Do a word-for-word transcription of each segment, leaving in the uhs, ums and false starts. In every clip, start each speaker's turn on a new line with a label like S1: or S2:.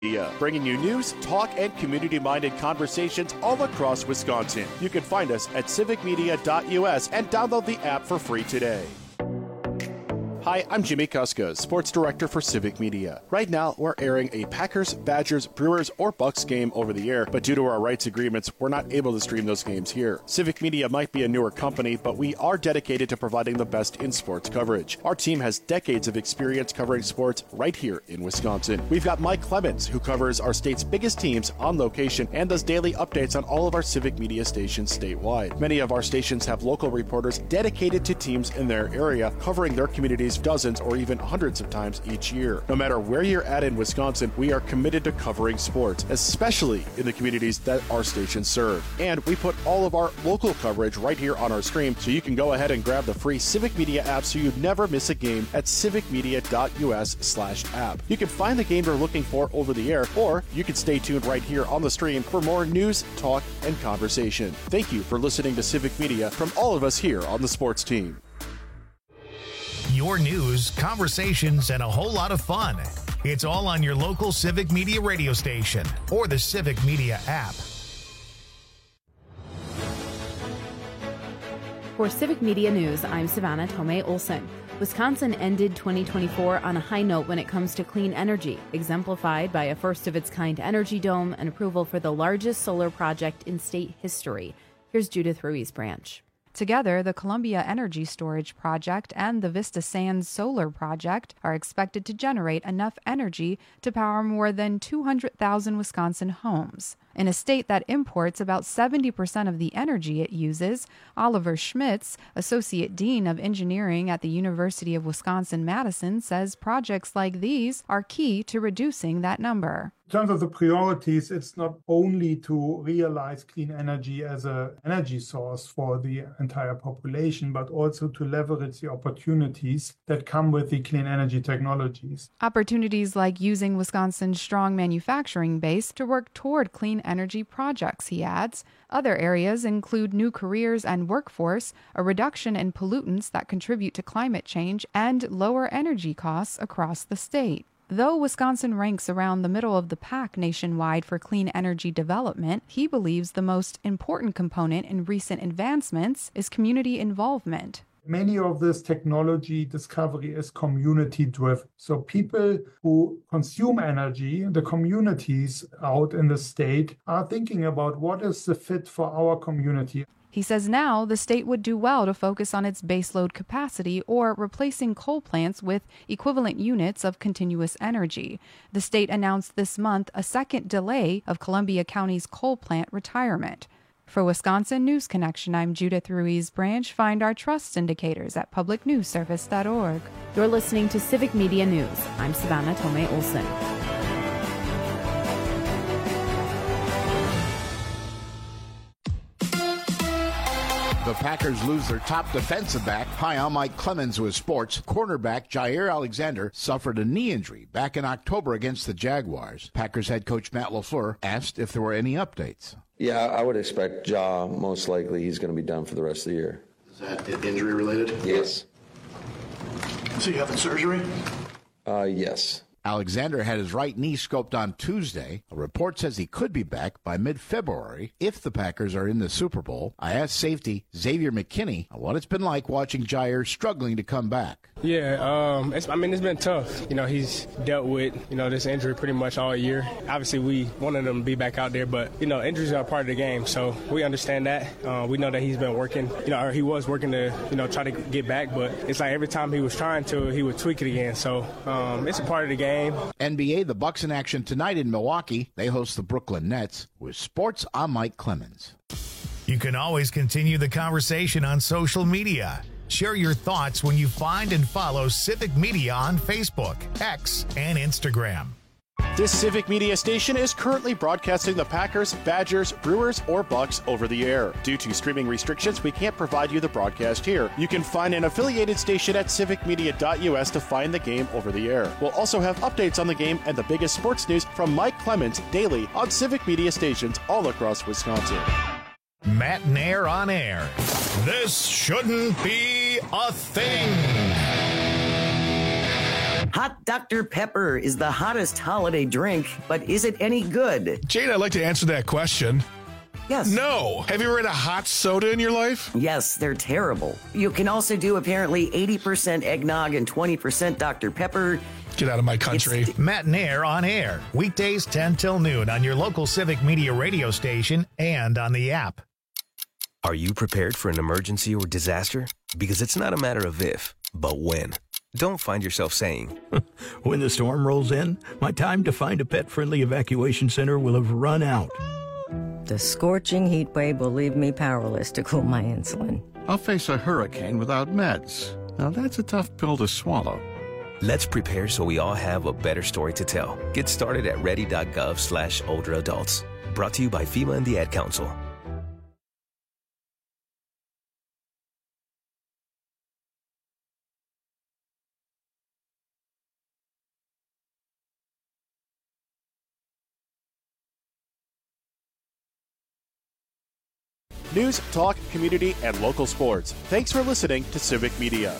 S1: Media, bringing you news, talk, and community-minded conversations all across Wisconsin. You can find us at civic media dot U S and download the app for free today. Hi, I'm Jimmy Kuska, Sports Director for Civic Media. Right now, we're airing a Packers, Badgers, Brewers, or Bucks game over the air, but due to our rights agreements, we're not able to stream those games here. Civic Media might be a newer company, but we are dedicated to providing the best in sports coverage. Our team has decades of experience covering sports right here in Wisconsin. We've got Mike Clemens, who covers our state's biggest teams on location and does daily updates on all of our Civic Media stations statewide. Many of our stations have local reporters dedicated to teams in their area, covering their communities dozens or even hundreds of times each year. No matter where you're at in Wisconsin, we are committed to covering sports, especially in the communities that our stations serve. And we put all of our local coverage right here on our stream, so you can go ahead and grab the free Civic Media app so you never miss a game at civic media dot U S slash app. You can find the game you're looking for over the air, or you can stay tuned right here on the stream for more news, talk, and conversation. Thank you for listening to Civic Media from all of us here on the sports team.
S2: Your news, conversations, and a whole lot of fun. It's all on your local Civic Media radio station or the Civic Media app.
S3: For Civic Media News, I'm Savannah Tomei Olson. Wisconsin ended twenty twenty-four on a high note when it comes to clean energy, exemplified by a first-of-its-kind energy dome and approval for the largest solar project in state history. Here's Judith Ruiz-Branch.
S4: Together, the Columbia Energy Storage Project and the Vista Sands Solar Project are expected to generate enough energy to power more than two hundred thousand Wisconsin homes. In a state that imports about seventy percent of the energy it uses, Oliver Schmitz, Associate Dean of Engineering at the University of Wisconsin-Madison, says projects like these are key to reducing that number.
S5: In terms of the priorities, it's not only to realize clean energy as an energy source for the entire population, but also to leverage the opportunities that come with the clean energy technologies.
S4: Opportunities like using Wisconsin's strong manufacturing base to work toward clean energy projects, he adds. Other areas include new careers and workforce, a reduction in pollutants that contribute to climate change, and lower energy costs across the state. Though Wisconsin ranks around the middle of the pack nationwide for clean energy development, he believes the most important component in recent advancements is community involvement.
S5: Many of this technology discovery is community-driven. So people who consume energy, the communities out in the state, are thinking about what is the fit for our community.
S4: He says now the state would do well to focus on its baseload capacity or replacing coal plants with equivalent units of continuous energy. The state announced this month a second delay of Columbia County's coal plant retirement. For Wisconsin News Connection, I'm Judith Ruiz-Branch. Find our trust indicators at public news service dot org.
S3: You're listening to Civic Media News. I'm Savannah Tomei Olson.
S6: The Packers lose their top defensive back. Hi, I'm Mike Clemens with sports. Cornerback Jair Alexander suffered a knee injury back in October against the Jaguars. Packers head coach Matt LaFleur asked if there were any updates.
S7: Yeah, I would expect Ja, most likely he's going to be done for the rest of the year.
S8: Is that injury related?
S7: Yes.
S8: So you having surgery?
S7: Uh, yes.
S6: Alexander had his right knee scoped on Tuesday. A report says he could be back by mid-February if the Packers are in the Super Bowl. I asked safety Xavier McKinney what it's been like watching Jair struggling to come back.
S9: Yeah, um, it's, I mean, it's been tough. You know, he's dealt with, you know, this injury pretty much all year. Obviously, we wanted him to be back out there, but, you know, injuries are part of the game, so we understand that. Uh, we know that he's been working, you know, or he was working to, you know, try to get back, but it's like every time he was trying to, he would tweak it again. So um, it's a part of the game.
S6: N B A, the Bucks in action tonight in Milwaukee. They host the Brooklyn Nets. With sports, I'm Mike Clemens.
S2: You can always continue the conversation on social media. Share your thoughts when you find and follow Civic Media on Facebook, X, and Instagram.
S1: This Civic Media station is currently broadcasting the Packers, Badgers, Brewers, or Bucks over the air. Due to streaming restrictions, we can't provide you the broadcast here. You can find an affiliated station at civic media dot U S to find the game over the air. We'll also have updates on the game and the biggest sports news from Mike Clemens daily on Civic Media stations all across Wisconsin.
S2: Matt Nair on air. This shouldn't be a thing.
S10: Hot Doctor Pepper is the hottest holiday drink, but is it any good?
S11: Jane, I'd like to answer that question.
S10: Yes.
S11: No. Have you ever had a hot soda in your life?
S10: Yes, they're terrible. You can also do apparently eighty percent eggnog and twenty percent Doctor Pepper.
S11: Get out of my country.
S2: It's Matt and Air on air. Weekdays ten till noon on your local Civic Media radio station and on the app.
S12: Are you prepared for an emergency or disaster? Because it's not a matter of if, but when. Don't find yourself saying,
S13: when the storm rolls in, my time to find a pet-friendly evacuation center will have run out.
S14: The scorching heat wave will leave me powerless to cool my insulin.
S15: I'll face a hurricane without meds. Now that's a tough pill to swallow.
S12: Let's prepare so we all have a better story to tell. Get started at ready.gov slash older adults. Brought to you by FEMA and the Ad Council.
S1: News, talk, community, and local sports. Thanks for listening to Civic Media.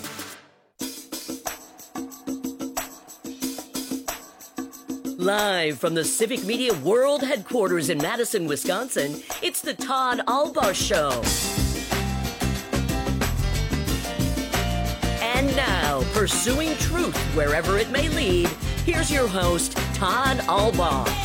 S16: Live from the Civic Media World Headquarters in Madison, Wisconsin, it's the Todd Albaugh Show. And now, pursuing truth wherever it may lead, here's your host, Todd Albaugh.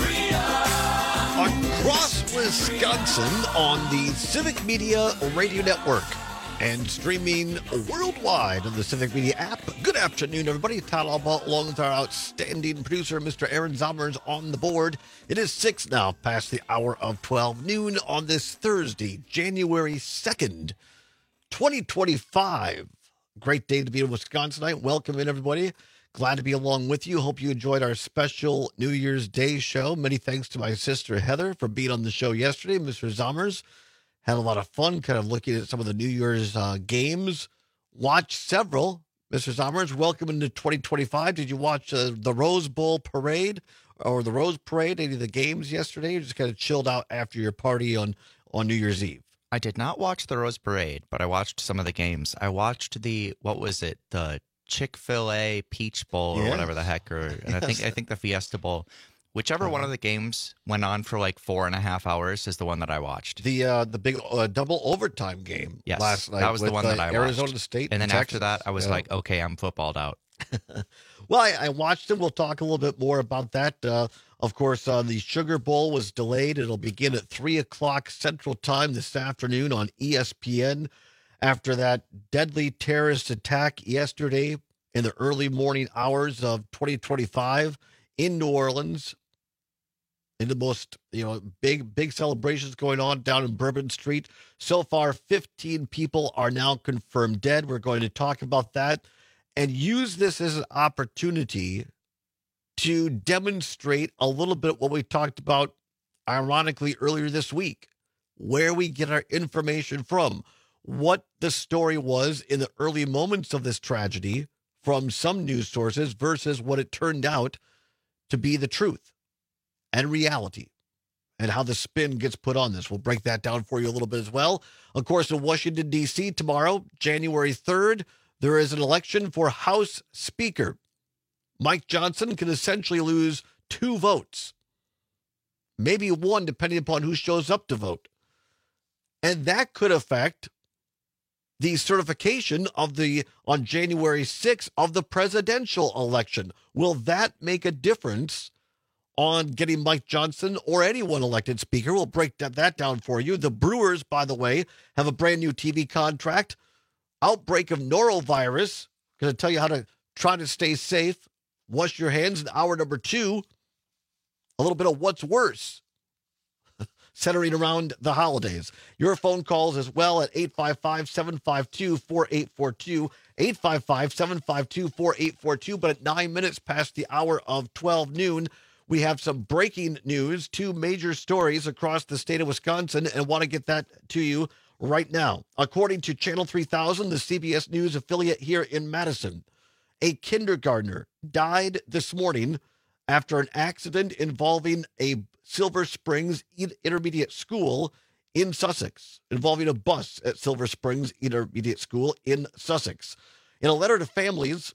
S17: Across Wisconsin on the Civic Media Radio Network and streaming worldwide on the Civic Media app. Good afternoon, everybody. Todd Albaugh along with our outstanding producer, Mister Aaron Zommers, on the board. It is six now, past the hour of twelve noon on this Thursday, January second, twenty twenty-five. Great day to be in Wisconsin tonight. Welcome in, everybody. Glad to be along with you. Hope you enjoyed our special New Year's Day show. Many thanks to my sister Heather for being on the show yesterday. Mister Zommers had a lot of fun kind of looking at some of the New Year's uh, games. Watched several. Mister Zommers, welcome into twenty twenty-five. Did you watch uh, the Rose Bowl parade or the Rose Parade, any of the games yesterday? Or just kind of chilled out after your party on, on New Year's Eve?
S18: I did not watch the Rose Parade, but I watched some of the games. I watched the, what was it, the Chick-fil-A Peach Bowl or yes. whatever the heck, or and yes. I think I think the Fiesta Bowl, whichever uh-huh. one of the games went on for like four and a half hours is the one that I watched.
S17: The uh, the big uh, double overtime game
S18: yes,
S17: last night.
S18: That was
S17: with,
S18: the one
S17: uh,
S18: that I
S17: Arizona
S18: watched.
S17: State,
S18: and then
S17: Texas.
S18: After that, I was yeah. like, okay, I'm footballed out.
S17: Well, I, I watched it. We'll talk a little bit more about that. Uh, of course, uh, the Sugar Bowl was delayed. It'll begin at three o'clock Central Time this afternoon on E S P N. After that deadly terrorist attack yesterday in the early morning hours of twenty twenty-five in New Orleans, in the most, you know, big, big celebrations going on down in Bourbon Street. So far, fifteen people are now confirmed dead. We're going to talk about that and use this as an opportunity to demonstrate a little bit what we talked about, ironically, earlier this week, where we get our information from, what the story was in the early moments of this tragedy from some news sources versus what it turned out to be the truth and reality, and how the spin gets put on this. We'll break that down for you a little bit as well. Of course, in Washington, D C tomorrow, January third, there is an election for House Speaker. Mike Johnson can essentially lose two votes, maybe one, depending upon who shows up to vote. And that could affect the certification of the, on January sixth, of the presidential election. Will that make a difference on getting Mike Johnson or anyone elected speaker? We'll break that, that down for you. The Brewers, by the way, have a brand new T V contract. Outbreak of norovirus. Going to tell you how to try to stay safe. Wash your hands in hour number two. A little bit of what's worse, centering around the holidays. Your phone calls as well at eight five five, seven five two, four eight four two, eight five five, seven five two, four eight four two. But at nine minutes past the hour of twelve noon, we have some breaking news, two major stories across the state of Wisconsin, and want to get that to you right now. According to Channel three thousand, the C B S News affiliate here in Madison, a kindergartner died this morning after an accident involving a Silver Springs Intermediate School in Sussex, involving a bus at Silver Springs Intermediate School in Sussex. In a letter to families,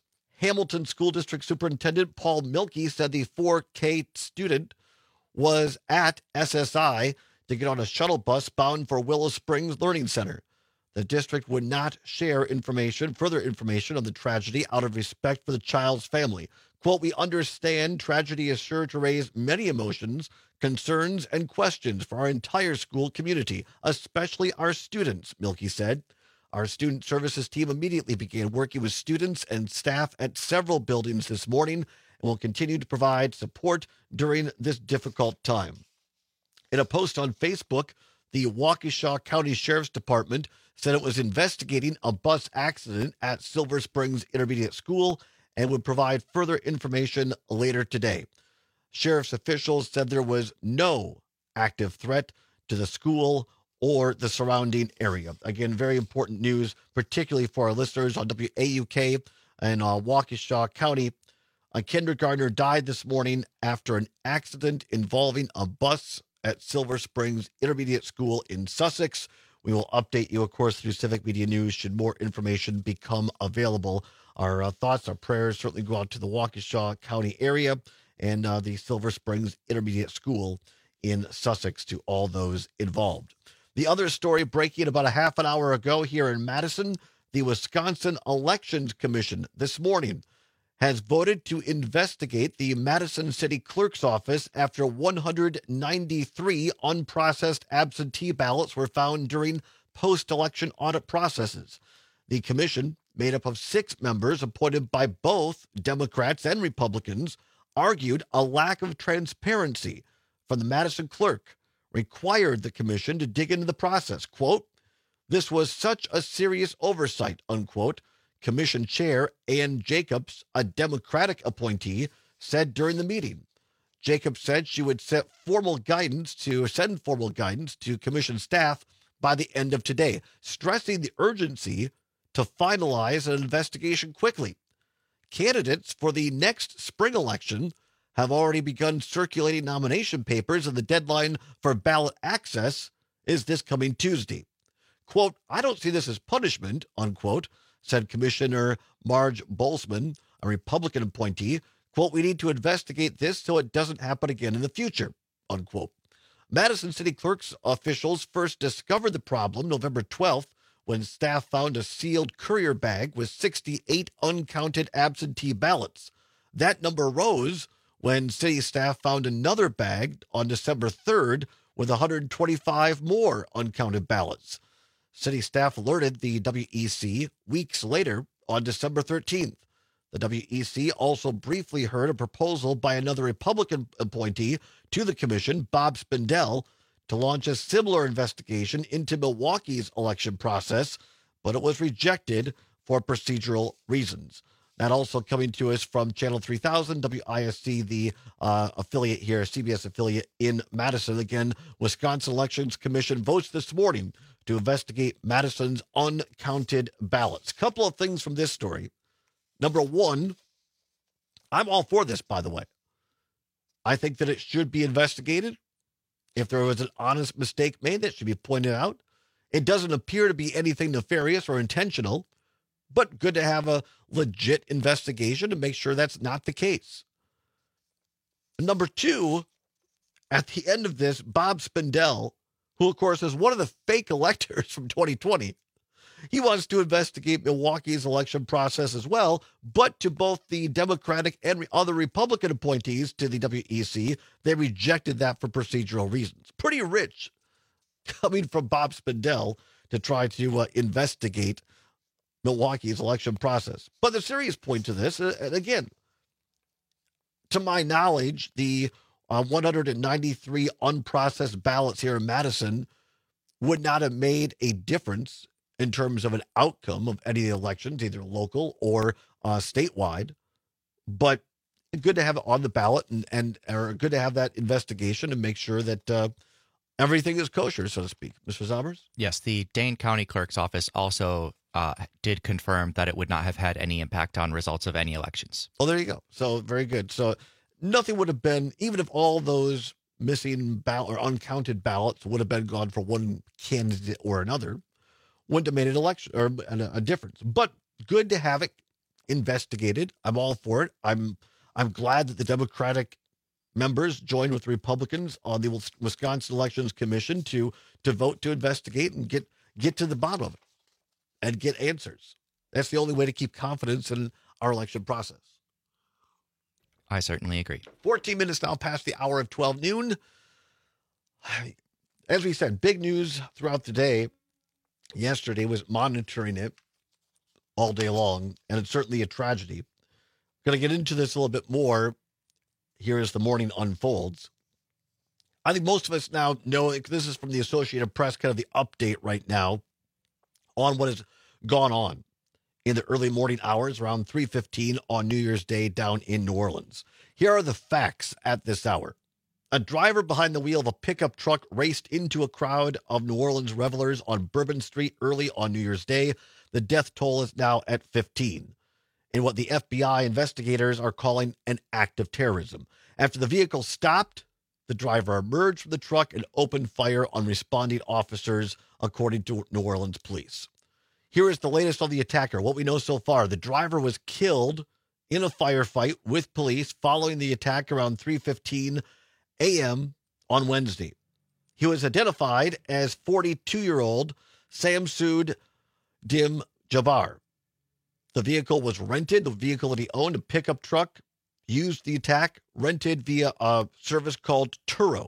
S17: Hamilton School District Superintendent Paul Milkey said the four K student was at S S I to get on a shuttle bus bound for Willow Springs Learning Center. The district would not share information, further information on the tragedy out of respect for the child's family. Quote, "We understand tragedy is sure to raise many emotions, concerns, and questions for our entire school community, especially our students," Milkey said. Our student services team immediately began working with students and staff at several buildings this morning and will continue to provide support during this difficult time. In a post on Facebook, the Waukesha County Sheriff's Department said it was investigating a bus accident at Silver Springs Intermediate School and would provide further information later today. Sheriff's officials said there was no active threat to the school or the surrounding area. Again, very important news, particularly for our listeners on W A U K and uh, Waukesha County. A kindergartner died this morning after an accident involving a bus at Silver Springs Intermediate School in Sussex. We will update you, of course, through Civic Media News should more information become available. Our uh, thoughts, our prayers certainly go out to the Waukesha County area and uh, the Silver Springs Intermediate School in Sussex, to all those involved. The other story breaking about a half an hour ago here in Madison, the Wisconsin Elections Commission this morning has voted to investigate the Madison City Clerk's office after one hundred ninety-three unprocessed absentee ballots were found during post-election audit processes. The commission, made up of six members appointed by both Democrats and Republicans, argued a lack of transparency from the Madison clerk required the commission to dig into the process. Quote, "This was such a serious oversight," unquote, Commission Chair Ann Jacobs, a Democratic appointee, said during the meeting. Jacobs said she would set formal guidance to send formal guidance to commission staff by the end of today, stressing the urgency to finalize an investigation quickly. Candidates for the next spring election have already begun circulating nomination papers, and the deadline for ballot access is this coming Tuesday. Quote, "I don't see this as punishment," unquote, said Commissioner Marge Boltzmann, a Republican appointee. Quote, "We need to investigate this so it doesn't happen again in the future," unquote. Madison City Clerk's officials first discovered the problem November twelfth when staff found a sealed courier bag with sixty-eight uncounted absentee ballots. That number rose when city staff found another bag on December third with one hundred twenty-five more uncounted ballots. City staff alerted the W E C weeks later on December thirteenth. The W E C also briefly heard a proposal by another Republican appointee to the commission, Bob Spindell, to launch a similar investigation into Milwaukee's election process, but it was rejected for procedural reasons. That also coming to us from Channel three thousand, W I S C, the uh, affiliate here, C B S affiliate in Madison. Again, Wisconsin Elections Commission votes this morning to investigate Madison's uncounted ballots. Couple of things from this story. Number one, I'm all for this, by the way. I think that it should be investigated. If there was an honest mistake made, that should be pointed out. It doesn't appear to be anything nefarious or intentional, but good to have a legit investigation to make sure that's not the case. Number two, at the end of this, Bob Spindell, who, of course, is one of the fake electors from twenty twenty, he wants to investigate Milwaukee's election process as well, but to both the Democratic and other Republican appointees to the W E C, they rejected that for procedural reasons. Pretty rich coming from Bob Spindell to try to uh, investigate Milwaukee's election process. But the serious point to this, uh, and again, to my knowledge, the uh, one hundred ninety-three unprocessed ballots here in Madison would not have made a difference in terms of an outcome of any of the elections, either local or uh, statewide. But good to have it on the ballot and, and or good to have that investigation and make sure that uh, everything is kosher, so to speak. Mister Zombers?
S18: Yes, the Dane County Clerk's office also uh, did confirm that it would not have had any impact on results of any elections.
S17: Oh, there you go. So very good. So nothing would have been, even if all those missing ballot or uncounted ballots would have been gone for one candidate or another, wouldn't have made an election or a, a difference. But good to have it investigated. I'm all for it. I'm I'm glad that the Democratic members joined with Republicans on the Wisconsin Elections Commission to to vote to investigate and get get to the bottom of it and get answers. That's the only way to keep confidence in our election process.
S18: I certainly agree.
S17: fourteen minutes now past the hour of twelve noon. As we said, big news throughout the day. Yesterday was monitoring it all day long, and it's certainly a tragedy. Going to get into this a little bit more here as the morning unfolds. I think most of us now know, this is from the Associated Press, kind of the update right now on what has gone on in the early morning hours around three fifteen on New Year's Day down in New Orleans. Here are the facts at this hour. A driver behind the wheel of a pickup truck raced into a crowd of New Orleans revelers on Bourbon Street early on New Year's Day. The death toll is now at fifteen, in what the F B I investigators are calling an act of terrorism. After the vehicle stopped, the driver emerged from the truck and opened fire on responding officers, according to New Orleans police. Here is the latest on the attacker. What we know so far, the driver was killed in a firefight with police following the attack around three fifteen a.m. on Wednesday. He was identified as forty-two-year-old Samsud Dim Jabbar. The vehicle was rented. The vehicle that he owned, a pickup truck, used the attack, rented via a service called Turo.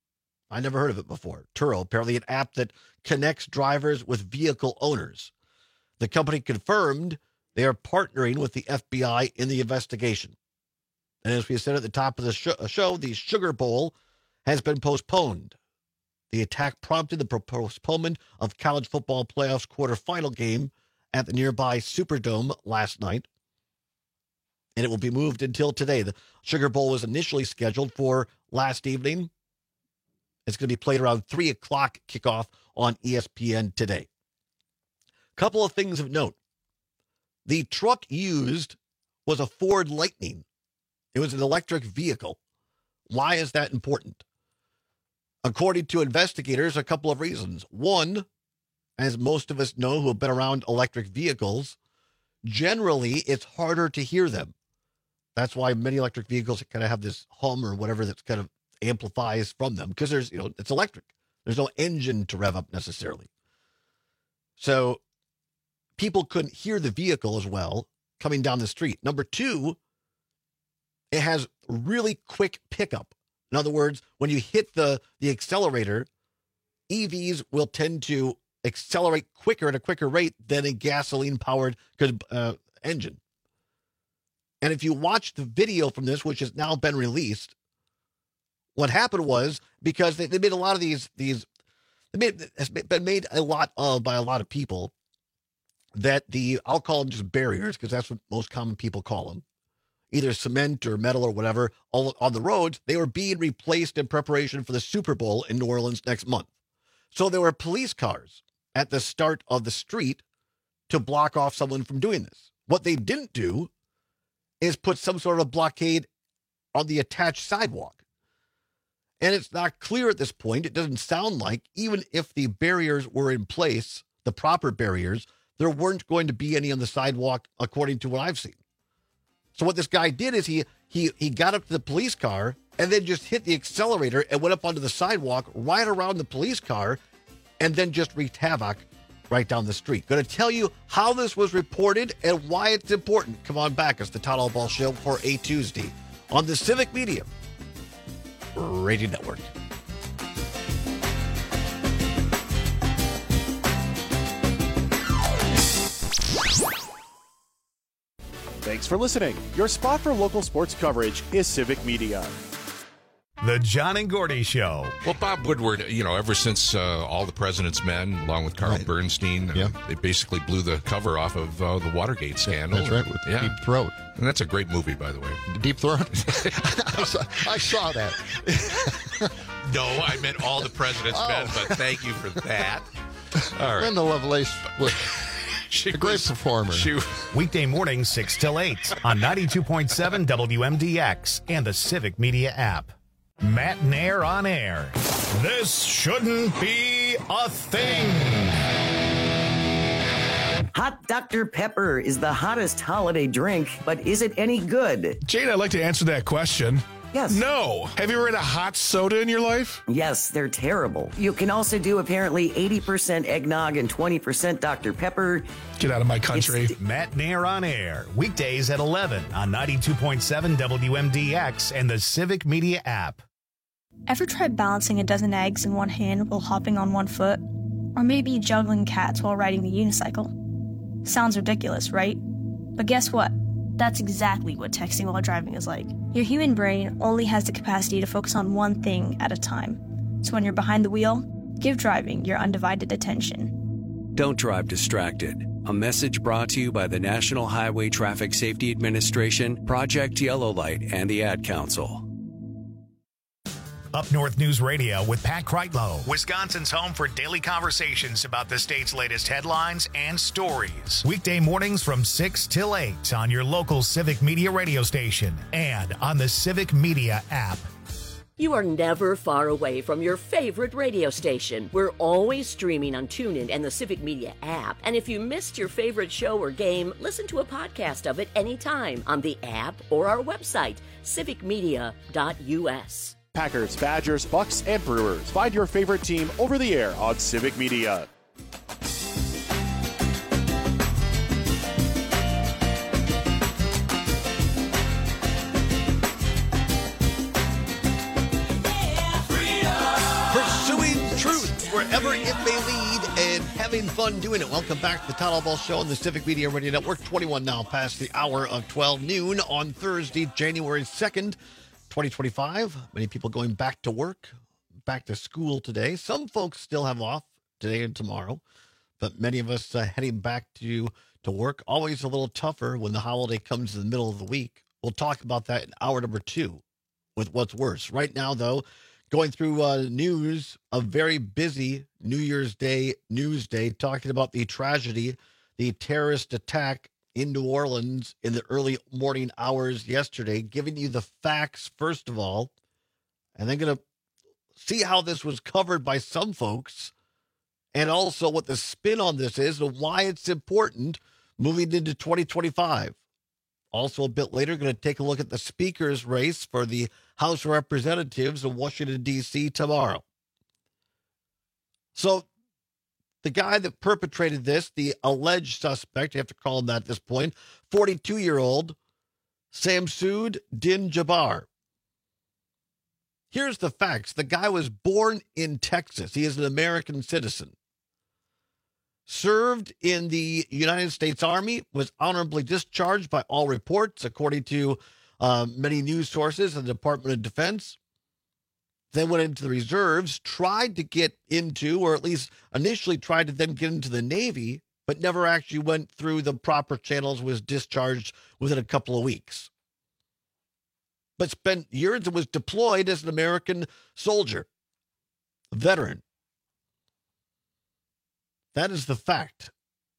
S17: I never heard of it before. Turo, apparently an app that connects drivers with vehicle owners. The company confirmed they are partnering with the F B I in the investigation. And as we said at the top of the show, the Sugar Bowl has been postponed. The attack prompted the postponement of college football playoffs quarterfinal game at the nearby Superdome last night. And it will be moved until today. The Sugar Bowl was initially scheduled for last evening. It's going to be played around three o'clock kickoff on E S P N today. Couple of things of note. The truck used was a Ford Lightning. It was an electric vehicle. Why is that important? According to investigators, a couple of reasons. One, as most of us know who have been around electric vehicles, generally it's harder to hear them. That's why many electric vehicles kind of have this hum or whatever that's kind of amplifies from them, because there's, you know, it's electric. There's no engine to rev up necessarily. So people couldn't hear the vehicle as well coming down the street. Number two, it has really quick pickup. In other words, when you hit the, the accelerator, E Vs will tend to accelerate quicker at a quicker rate than a gasoline-powered uh, engine. And if you watch the video from this, which has now been released, what happened was, because they, they made a lot of these, these they made, it's been made a lot of by a lot of people, that the, I'll call them just barriers, because that's what most common people call them, either cement or metal or whatever, all on the roads, they were being replaced in preparation for the Super Bowl in New Orleans next month. So there were police cars at the start of the street to block off someone from doing this. What they didn't do is put some sort of blockade on the attached sidewalk. And it's not clear at this point, it doesn't sound like, even if the barriers were in place, the proper barriers, there weren't going to be any on the sidewalk, according to what I've seen. So what this guy did is he he he got up to the police car and then just hit the accelerator and went up onto the sidewalk right around the police car and then just wreaked havoc right down the street. Going to tell you how this was reported and why it's important. Come on back. It's the Todd Allball Show for a Tuesday on the Civic Media Radio Network.
S1: Thanks for listening. Your spot for local sports coverage is Civic Media.
S2: The John and Gordy Show.
S19: Well, Bob Woodward, you know, ever since uh, All the President's Men, along with Carl right. Bernstein,
S20: yeah.
S19: uh, they basically blew the cover off of uh, the Watergate scandal.
S20: That's right, with
S19: yeah.
S20: Deep Throat.
S19: And that's a great movie, by the way.
S20: Deep Throat? I, saw, I saw that.
S19: No, I meant All the President's oh. Men, but thank you for that. All right.
S20: Brenda Lovelace was
S19: she
S20: a great
S19: was,
S20: performer.
S19: She,
S2: Weekday mornings, six till eight on ninety-two point seven W M D X and the Civic Media app. Matt Nair on air. This shouldn't be a thing.
S10: Hot Doctor Pepper is the hottest holiday drink, but is it any good?
S11: Jade, I'd like to answer that question.
S10: Yes.
S11: No. Have you ever had a hot soda in your life?
S10: Yes, they're terrible. You can also do apparently eighty percent eggnog and twenty percent Doctor Pepper.
S11: Get out of my country.
S2: It's Matt Nair on air, weekdays at eleven on ninety-two point seven W M D X and the Civic Media app.
S21: Ever tried balancing a dozen eggs in one hand while hopping on one foot? Or maybe juggling cats while riding the unicycle? Sounds ridiculous, right? But guess what? That's exactly what texting while driving is like. Your human brain only has the capacity to focus on one thing at a time. So when you're behind the wheel, give driving your undivided attention.
S22: Don't drive distracted. A message brought to you by the National Highway Traffic Safety Administration, Project Yellow Light, and the Ad Council.
S2: Up North News Radio with Pat Kreitlow, Wisconsin's home for daily conversations about the state's latest headlines and stories. Weekday mornings from six till eight on your local Civic Media radio station and on the Civic Media app.
S16: You are never far away from your favorite radio station. We're always streaming on TuneIn and the Civic Media app. And if you missed your favorite show or game, listen to a podcast of it anytime on the app or our website, civic media dot u s.
S1: Packers, Badgers, Bucks, and Brewers. Find your favorite team over the air on Civic Media.
S17: Pursuing truth wherever it may lead and having fun doing it. Welcome back to the Todd Ball Show on the Civic Media Radio Network. twenty-one now past the hour of twelve noon on Thursday, January second. twenty twenty-five, many people going back to work, back to school today. Some folks still have off today and tomorrow, but many of us uh, heading back to, to work. Always a little tougher when the holiday comes in the middle of the week. We'll talk about that in hour number two with what's worse. Right now, though, going through uh, news, a very busy New Year's Day news day, talking about the tragedy, the terrorist attack in New Orleans in the early morning hours yesterday, giving you the facts, first of all, and then going to see how this was covered by some folks, and also what the spin on this is and why it's important moving into twenty twenty-five. Also, a bit later, going to take a look at the speaker's race for the House of Representatives in Washington, D C tomorrow. So, the guy that perpetrated this, the alleged suspect, you have to call him that at this point, forty-two-year-old Samsoud Din Jabbar. Here's the facts. The guy was born in Texas. He is an American citizen. Served in the United States Army, was honorably discharged by all reports, according to uh, many news sources and the Department of Defense. Then went into the reserves, tried to get into, or at least initially tried to then get into the Navy, but never actually went through the proper channels, was discharged within a couple of weeks. But spent years and was deployed as an American soldier, veteran. That is the fact.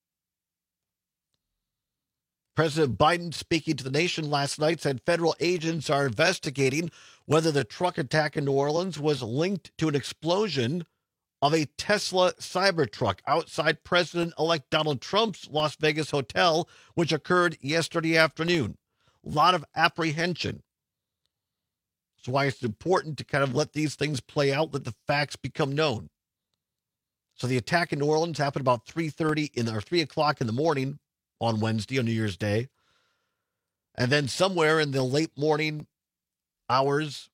S17: President Biden, speaking to the nation last night, said federal agents are investigating whether the truck attack in New Orleans was linked to an explosion of a Tesla Cybertruck outside President-elect Donald Trump's Las Vegas hotel, which occurred yesterday afternoon. A lot of apprehension. That's why it's important to kind of let these things play out, let the facts become known. So the attack in New Orleans happened about three thirty in or three o'clock in the morning on Wednesday, on New Year's Day. And then somewhere in the late morning hours,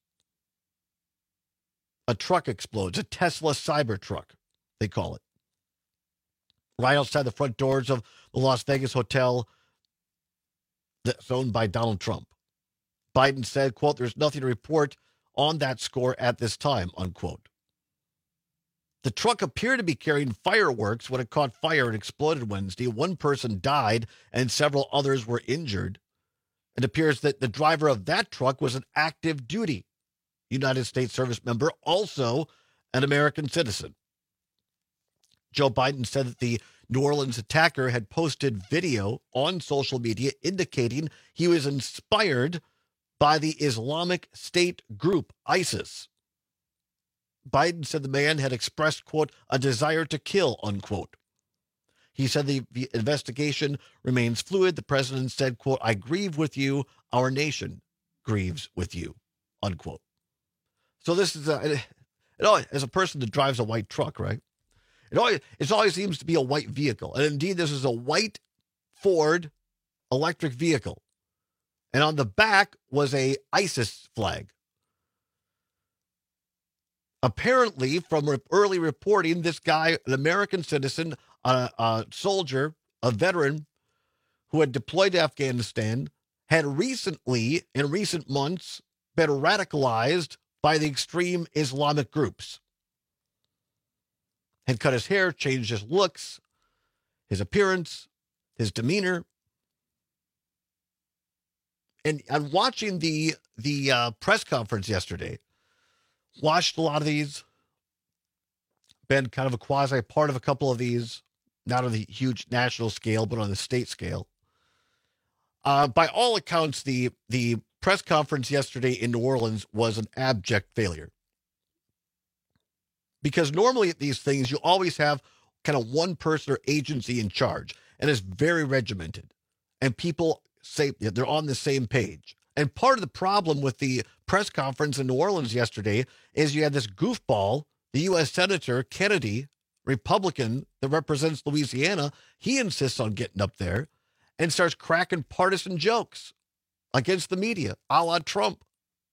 S17: a truck explodes, a Tesla Cybertruck, they call it, right outside the front doors of the Las Vegas hotel that's owned by Donald Trump. Biden said, quote, "There's nothing to report on that score at this time," unquote. The truck appeared to be carrying fireworks when it caught fire and exploded Wednesday. One person died and several others were injured. It appears that the driver of that truck was an active duty United States service member, also an American citizen. Joe Biden said that the New Orleans attacker had posted video on social media indicating he was inspired by the Islamic State group, ISIS. Biden said the man had expressed, quote, "a desire to kill," unquote. He said the, the investigation remains fluid. The president said, quote, I grieve with you. Our nation grieves with you, unquote. So this is, a, it, it always, as a person that drives a white truck, right? It always, it always seems to be a white vehicle. And indeed, this is a white Ford electric vehicle. And on the back was a ISIS flag. Apparently, from early reporting, this guy, an American citizen, a, a soldier, a veteran who had deployed to Afghanistan, had recently, in recent months, been radicalized by the extreme Islamic groups. Had cut his hair, changed his looks, his appearance, his demeanor. And I'm watching the the uh, press conference yesterday. Watched a lot of these. Been kind of a quasi part of a couple of these. Not on the huge national scale, but on the state scale. Uh, by all accounts, the the press conference yesterday in New Orleans was an abject failure. Because normally at these things, you always have kind of one person or agency in charge. And it's very regimented. And people say they're on the same page. And part of the problem with the press conference in New Orleans yesterday is you had this goofball, the U S Senator Kennedy, Republican that represents Louisiana. He insists on getting up there and starts cracking partisan jokes against the media, a la Trump.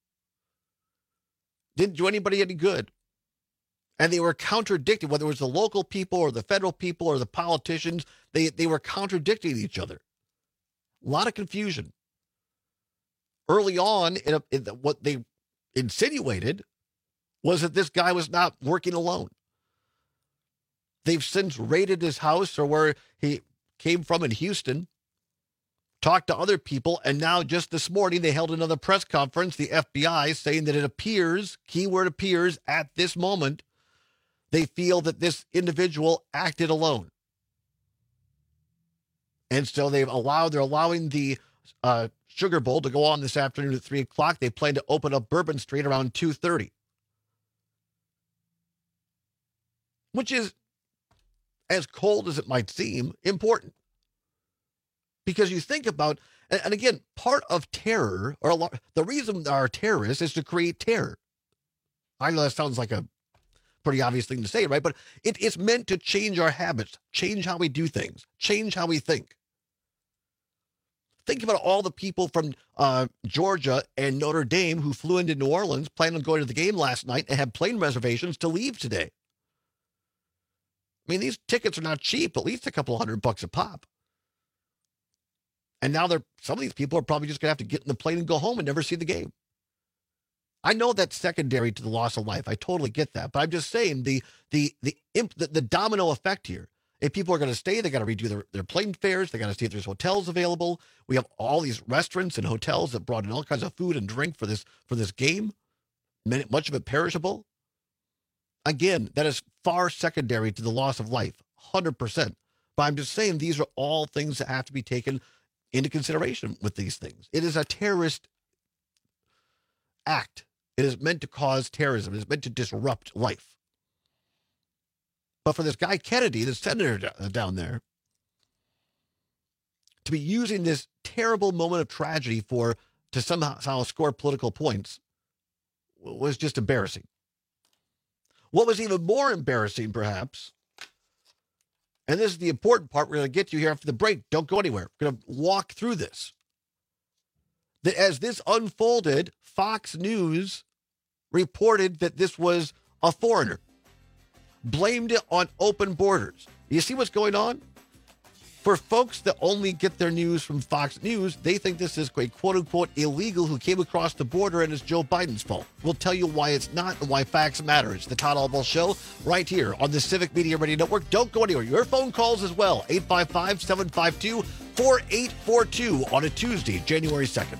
S17: Didn't do anybody any good. And they were contradicting, whether it was the local people or the federal people or the politicians, they, they were contradicting each other. A lot of confusion. Early on, in a, in the, what they insinuated was that this guy was not working alone. They've since raided his house or where he came from in Houston, talked to other people, and now just this morning they held another press conference, the F B I, saying that it appears, keyword appears, at this moment, they feel that this individual acted alone. And so they've allowed, they're allowing the uh, Sugar Bowl to go on this afternoon at three o'clock. They plan to open up Bourbon Street around two thirty. Which is, as cold as it might seem, important. Because you think about, and, and again, part of terror, or a lot, the reason there are terrorists is to create terror. I know that sounds like a pretty obvious thing to say, right? But it, it's meant to change our habits, change how we do things, change how we think. Think about all the people from uh, Georgia and Notre Dame who flew into New Orleans, planning on going to the game last night, and had plane reservations to leave today. I mean, these tickets are not cheap, at least a couple hundred bucks a pop. And now they're, some of these people are probably just going to have to get in the plane and go home and never see the game. I know that's secondary to the loss of life. I totally get that. But I'm just saying the the the imp, the, the domino effect here. If people are going to stay, they got to redo their, their plane fares. They got to see if there's hotels available. We have all these restaurants and hotels that brought in all kinds of food and drink for this for this game. Many, much of it perishable. Again, that is far secondary to the loss of life, one hundred percent. But I'm just saying these are all things that have to be taken into consideration with these things. It is a terrorist act. It is meant to cause terrorism. It is meant to disrupt life. But for this guy Kennedy, the senator down there, to be using this terrible moment of tragedy for to somehow, somehow score political points was just embarrassing. What was even more embarrassing, perhaps, and this is the important part we're going to get to here after the break. Don't go anywhere. We're going to walk through this. That as this unfolded, Fox News reported that this was a foreigner. Blamed it on open borders. You see what's going on? For folks that only get their news from Fox News, they think this is a quote-unquote illegal who came across the border and it's Joe Biden's fault. We'll tell you why it's not and why facts matter. It's the Todd Albaugh Show right here on the Civic Media Radio Network. Don't go anywhere. Your phone calls as well. eight five five, seven five two, four eight four two on a Tuesday, January second.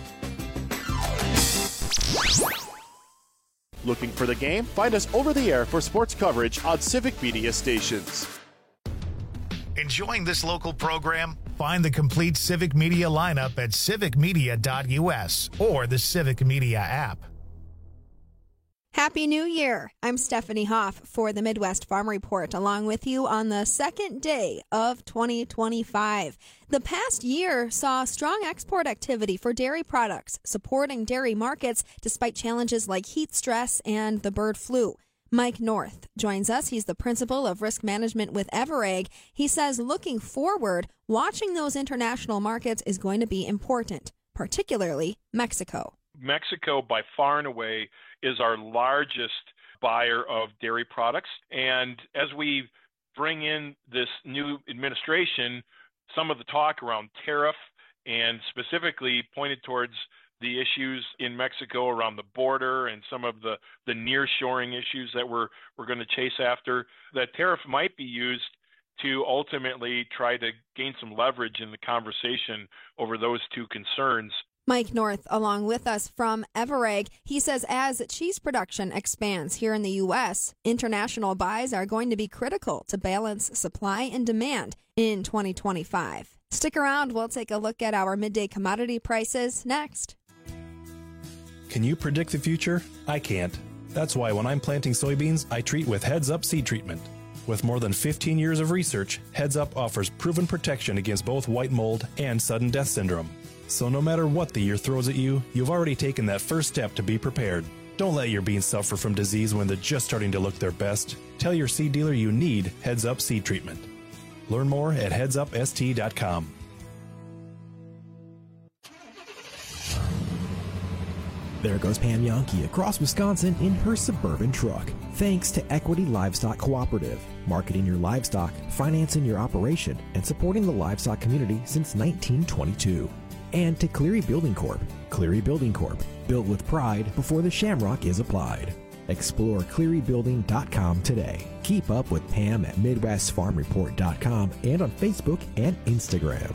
S1: Looking for the game? Find us over the air for sports coverage on Civic Media stations.
S2: Enjoying this local program? Find the complete Civic Media lineup at civic media dot u s or the Civic Media app.
S4: Happy New Year! I'm Stephanie Hoff for the Midwest Farm Report, along with you on the second day of twenty twenty-five. The past year saw strong export activity for dairy products, supporting dairy markets despite challenges like heat stress and the bird flu. Mike North joins us. He's the principal of risk management with Everegg. He says looking forward, watching those international markets is going to be important, particularly Mexico.
S5: Mexico, by far and away, is our largest buyer of dairy products. And as we bring in this new administration, some of the talk around tariff and specifically pointed towards the issues in Mexico around the border and some of the, the nearshoring issues that we're, we're going to chase after, that tariff might be used to ultimately try to gain some leverage in the conversation over those two concerns.
S4: Mike North, along with us from Everegg, he says as cheese production expands here in the U S, international buys are going to be critical to balance supply and demand in twenty twenty-five. Stick around, we'll take a look at our midday commodity prices next.
S23: Can you predict the future? I can't. That's why when I'm planting soybeans, I treat with Heads Up seed treatment. With more than fifteen years of research, Heads Up offers proven protection against both white mold and sudden death syndrome. So no matter what the year throws at you, you've already taken that first step to be prepared. Don't let your beans suffer from disease when they're just starting to look their best. Tell your seed dealer you need Heads Up seed treatment. Learn more at heads up s t dot com.
S24: There goes Pam Yankee across Wisconsin in her Suburban truck. Thanks to Equity Livestock Cooperative, marketing your livestock, financing your operation, and supporting the livestock community since nineteen twenty-two. And to Cleary Building Corp. Cleary Building Corp. Built with pride before the shamrock is applied. Explore cleary building dot com today. Keep up with Pam at midwest farm report dot com and on Facebook and Instagram.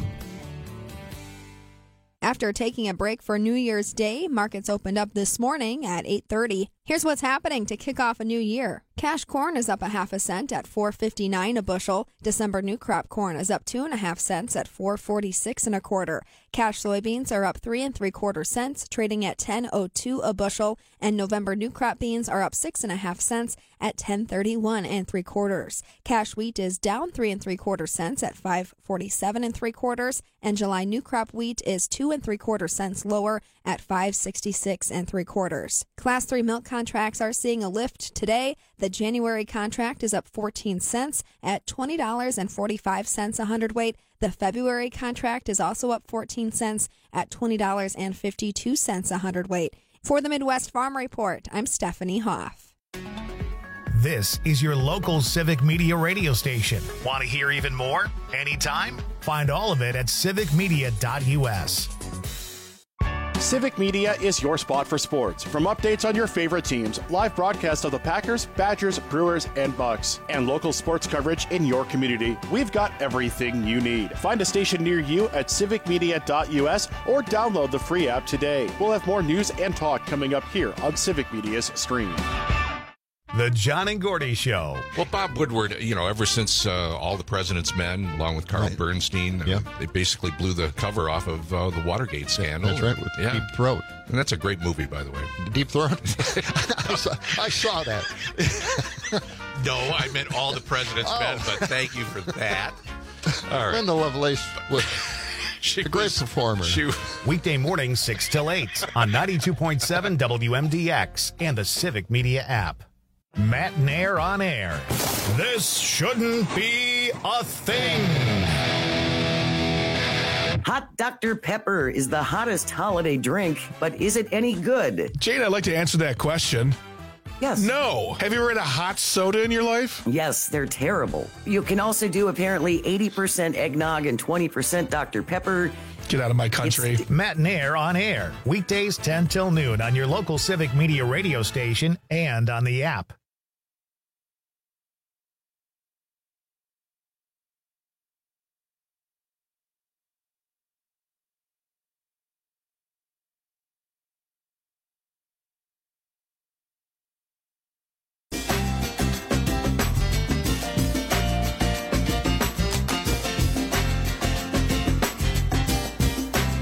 S4: After taking a break for New Year's Day, markets opened up this morning at eight thirty. Here's what's happening to kick off a new year. Cash corn is up a half a cent at four fifty-nine a bushel. December new crop corn is up two and a half cents at four forty-six and a quarter. Cash soybeans are up three and three quarter cents, trading at ten oh two a bushel. And November new crop beans are up six and a half cents at ten thirty-one and three quarters. Cash wheat is down three and three quarter cents at five forty-seven and three quarters. And July new crop wheat is two and three quarter cents lower at five sixty-six and three quarters. Class three milk contracts are seeing a lift today. The January contract is up fourteen cents at twenty dollars and forty-five cents a hundredweight. The February contract is also up fourteen cents at twenty dollars and fifty-two cents a hundredweight. For the Midwest Farm Report, I'm Stephanie Hoff.
S2: This is your local Civic Media radio station. Want to hear even more? Anytime? Find all of it at civic media dot u s.
S1: Civic Media is your spot for sports. From updates on your favorite teams, live broadcasts of the Packers, Badgers, Brewers, and Bucks, and local sports coverage in your community, we've got everything you need. Find a station near you at civic media dot u s or download the free app today. We'll have more news and talk coming up here on Civic Media's stream.
S2: The John and Gordy Show.
S19: Well, Bob Woodward, you know, ever since uh, All the President's Men, along with Carl right. Bernstein, yeah. uh, they basically blew the cover off of uh, the Watergate scandal.
S20: That's right, with
S19: yeah.
S20: Deep Throat.
S19: And that's a great movie, by the way.
S20: Deep Throat? I, saw, I saw that.
S19: No, I meant All the President's oh. Men, but thank you for that. All right.
S20: Linda Lovelace was
S19: she
S20: a great
S19: was,
S20: performer.
S2: She, weekday mornings, six till eight on ninety-two point seven W M D X and the Civic Media app. Matt Nair on air. This shouldn't be a thing.
S10: Hot Doctor Pepper is the hottest holiday drink, but is it any good?
S11: Jade, I'd like to answer that question.
S10: Yes.
S11: No. Have you ever had a hot soda in your life?
S10: Yes, they're terrible. You can also do apparently eighty percent eggnog and twenty percent Doctor Pepper.
S11: Get out of my country.
S2: It's Matt Nair on air. Weekdays ten till noon on your local Civic Media radio station and on the app.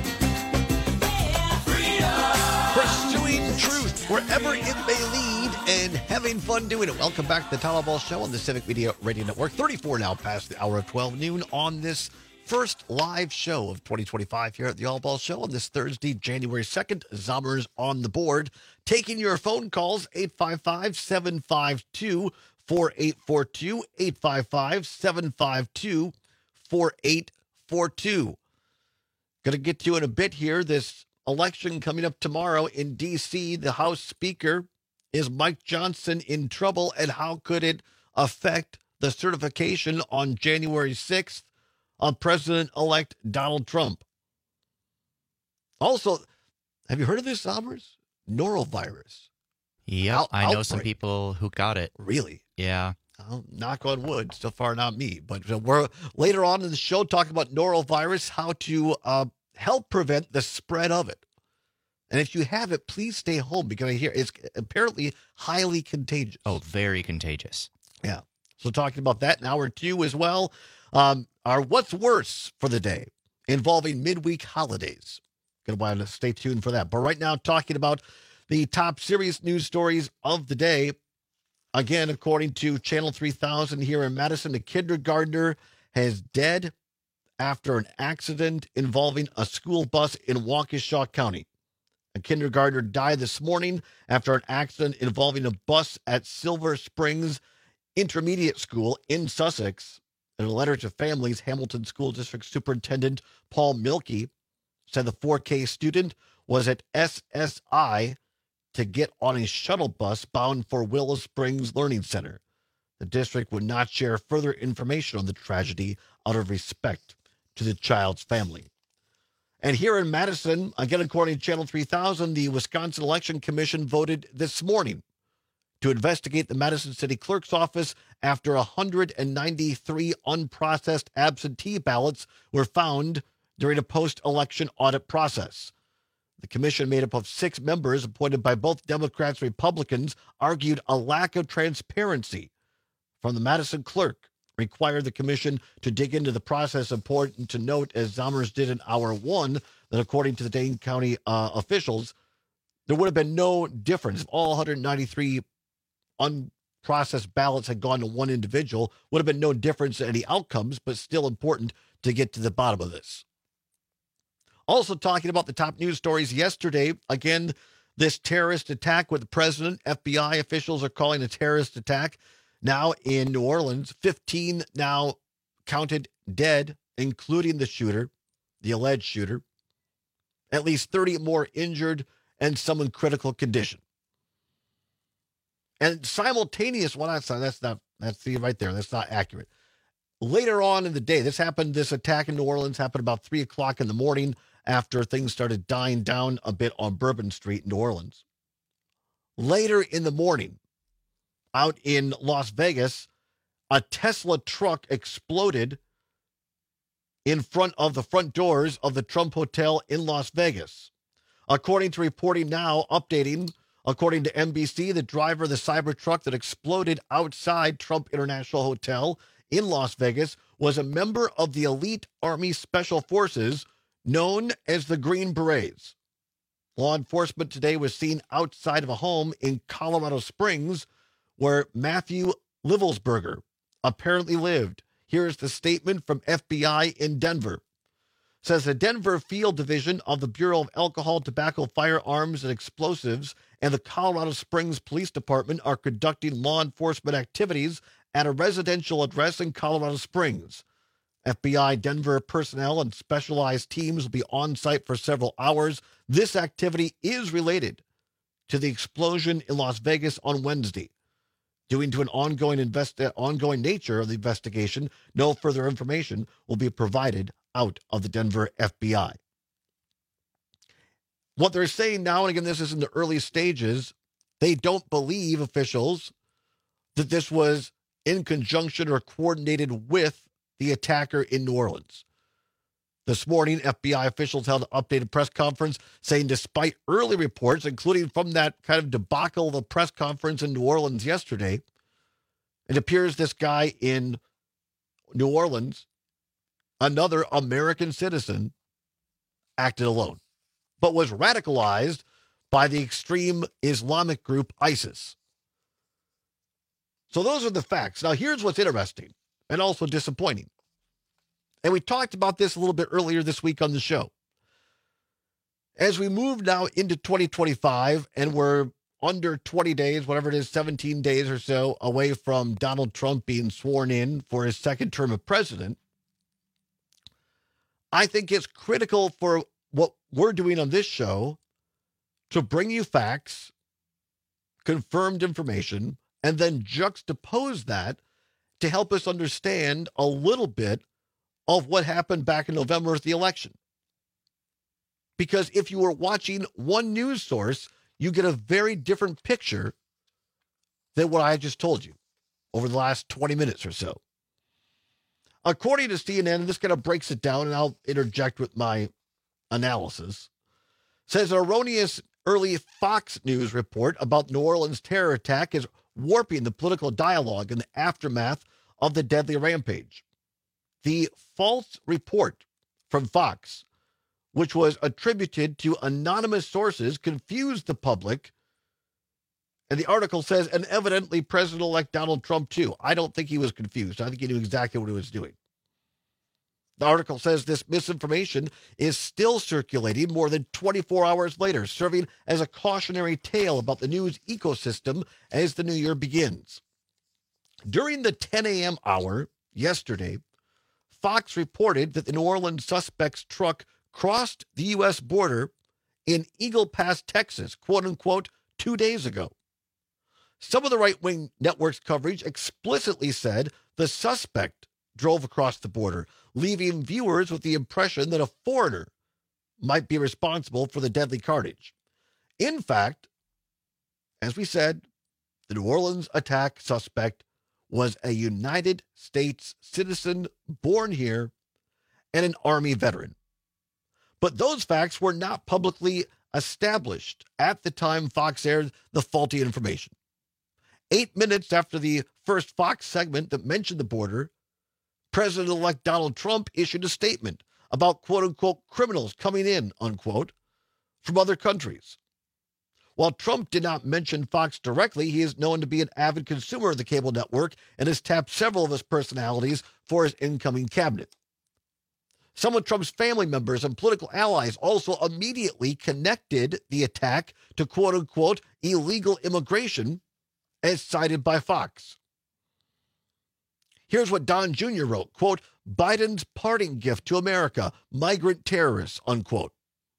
S25: Wherever it may lead,
S17: having fun doing it. Welcome back to the Tom Ball Show on the Civic Media Radio Network. thirty-four now past the hour of twelve noon on this first live show of twenty twenty-five here at the All Ball Show on this Thursday, January second. Zommers on the board. Taking your phone calls, eight five five, seven five two, four eight four two, eight five five, seven five two, four eight four two. Going to get to you in a bit here. This election coming up tomorrow in D C, the House Speaker, is Mike Johnson in trouble, and how could it affect the certification on January sixth of President-elect Donald Trump? Also, have you heard of this, Zommers? Norovirus.
S18: Yeah,
S17: Out-
S18: I know
S17: outbreak.
S18: some people who got it.
S17: Really?
S18: Yeah.
S17: Well, knock on wood, so far not me. But uh, we're later on in the show talking about norovirus, how to uh, help prevent the spread of it. And if you have it, please stay home because I hear it's apparently highly contagious.
S18: Oh, very contagious.
S17: Yeah. So talking about that in hour two as well. Um, our What's Worse for the day involving midweek holidays. Going to want to stay tuned for that. But right now, talking about the top serious news stories of the day. Again, according to Channel three thousand here in Madison, a kindergartner has died after an accident involving a school bus in Waukesha County. A kindergartner died this morning after an accident involving a bus at Silver Springs Intermediate School in Sussex. In a letter to families, Hamilton School District Superintendent Paul Milkey said the four K student was at S S I to get on a shuttle bus bound for Willow Springs Learning Center. The district would not share further information on the tragedy out of respect to the child's family. And here in Madison, again, according to Channel three thousand, the Wisconsin Election Commission voted this morning to investigate the Madison City Clerk's office after one hundred ninety-three unprocessed absentee ballots were found during a post-election audit process. The commission, made up of six members appointed by both Democrats and Republicans, argued a lack of transparency from the Madison clerk required the commission to dig into the process. Important to note, as Zommers did in hour one, that according to the Dane County uh, officials, there would have been no difference if all one hundred ninety-three unprocessed ballots had gone to one individual. Would have been no difference in any outcomes, but still important to get to the bottom of this. Also talking about the top news stories yesterday, again, this terrorist attack with the president. F B I officials are calling a terrorist attack now in New Orleans. fifteen now counted dead, including the shooter, the alleged shooter. At least thirty more injured and some in critical condition. And simultaneous, well, that's not, that's not, that's see right there. That's not accurate. Later on in the day, this happened, this attack in New Orleans happened about three o'clock in the morning after things started dying down a bit on Bourbon Street in New Orleans. Later in the morning, out in Las Vegas, a Tesla truck exploded in front of the front doors of the Trump Hotel in Las Vegas. According to reporting now, updating, according to N B C, the driver of the Cybertruck that exploded outside Trump International Hotel in Las Vegas was a member of the elite Army Special Forces known as the Green Berets. Law enforcement today was seen outside of a home in Colorado Springs where Matthew Livelsberger apparently lived. Here's the statement from F B I in Denver. It says the Denver Field Division of the Bureau of Alcohol, Tobacco, Firearms, and Explosives and the Colorado Springs Police Department are conducting law enforcement activities at a residential address in Colorado Springs. F B I Denver personnel and specialized teams will be on site for several hours. This activity is related to the explosion in Las Vegas on Wednesday. Due to an ongoing invest- ongoing nature of the investigation, no further information will be provided out of the Denver F B I. What they're saying now, and again, this is in the early stages, they don't believe officials that this was in conjunction or coordinated with the attacker in New Orleans. This morning, F B I officials held an updated press conference saying despite early reports, including from that kind of debacle of a press conference in New Orleans yesterday, it appears this guy in New Orleans, another American citizen, acted alone, but was radicalized by the extreme Islamic group ISIS. So those are the facts. Now, here's what's interesting and also disappointing. And we talked about this a little bit earlier this week on the show. As we move now into twenty twenty-five and we're under twenty days, whatever it is, seventeen days or so away from Donald Trump being sworn in for his second term of president, I think it's critical for what we're doing on this show to bring you facts, confirmed information, and then juxtapose that to help us understand a little bit of what happened back in November with the election. Because if you were watching one news source, you get a very different picture than what I just told you over the last twenty minutes or so. According to C N N, and this kind of breaks it down, and I'll interject with my analysis, says an erroneous early Fox News report about New Orleans terror attack is warping the political dialogue in the aftermath of the deadly rampage. The false report from Fox, which was attributed to anonymous sources, confused the public. And the article says, and evidently President-elect Donald Trump, too. I don't think he was confused. I think he knew exactly what he was doing. The article says this misinformation is still circulating more than twenty-four hours later, serving as a cautionary tale about the news ecosystem as the new year begins. During the ten a.m. hour yesterday, Fox reported that the New Orleans suspect's truck crossed the U S border in Eagle Pass, Texas, quote unquote, two days ago. Some of the right-wing networks' coverage explicitly said the suspect drove across the border, leaving viewers with the impression that a foreigner might be responsible for the deadly carnage. In fact, as we said, the New Orleans attack suspect was a United States citizen born here and an Army veteran. But those facts were not publicly established at the time Fox aired the faulty information. Eight minutes after the first Fox segment that mentioned the border, President-elect Donald Trump issued a statement about quote-unquote criminals coming in, unquote, from other countries. While Trump did not mention Fox directly, he is known to be an avid consumer of the cable network and has tapped several of his personalities for his incoming cabinet. Some of Trump's family members and political allies also immediately connected the attack to quote-unquote illegal immigration as cited by Fox. Here's what Don Junior wrote, quote, Biden's parting gift to America, migrant terrorists, unquote.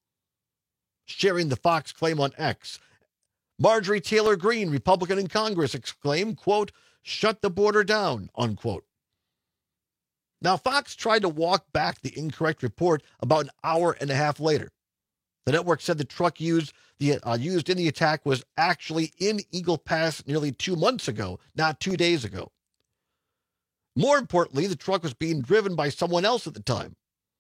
S17: Sharing the Fox claim on X, Marjorie Taylor Greene, Republican in Congress, exclaimed, quote, shut the border down, unquote. Now, Fox tried to walk back the incorrect report about an hour and a half later. The network said the truck used the uh, used in the attack was actually in Eagle Pass nearly two months ago, not two days ago. More importantly, the truck was being driven by someone else at the time.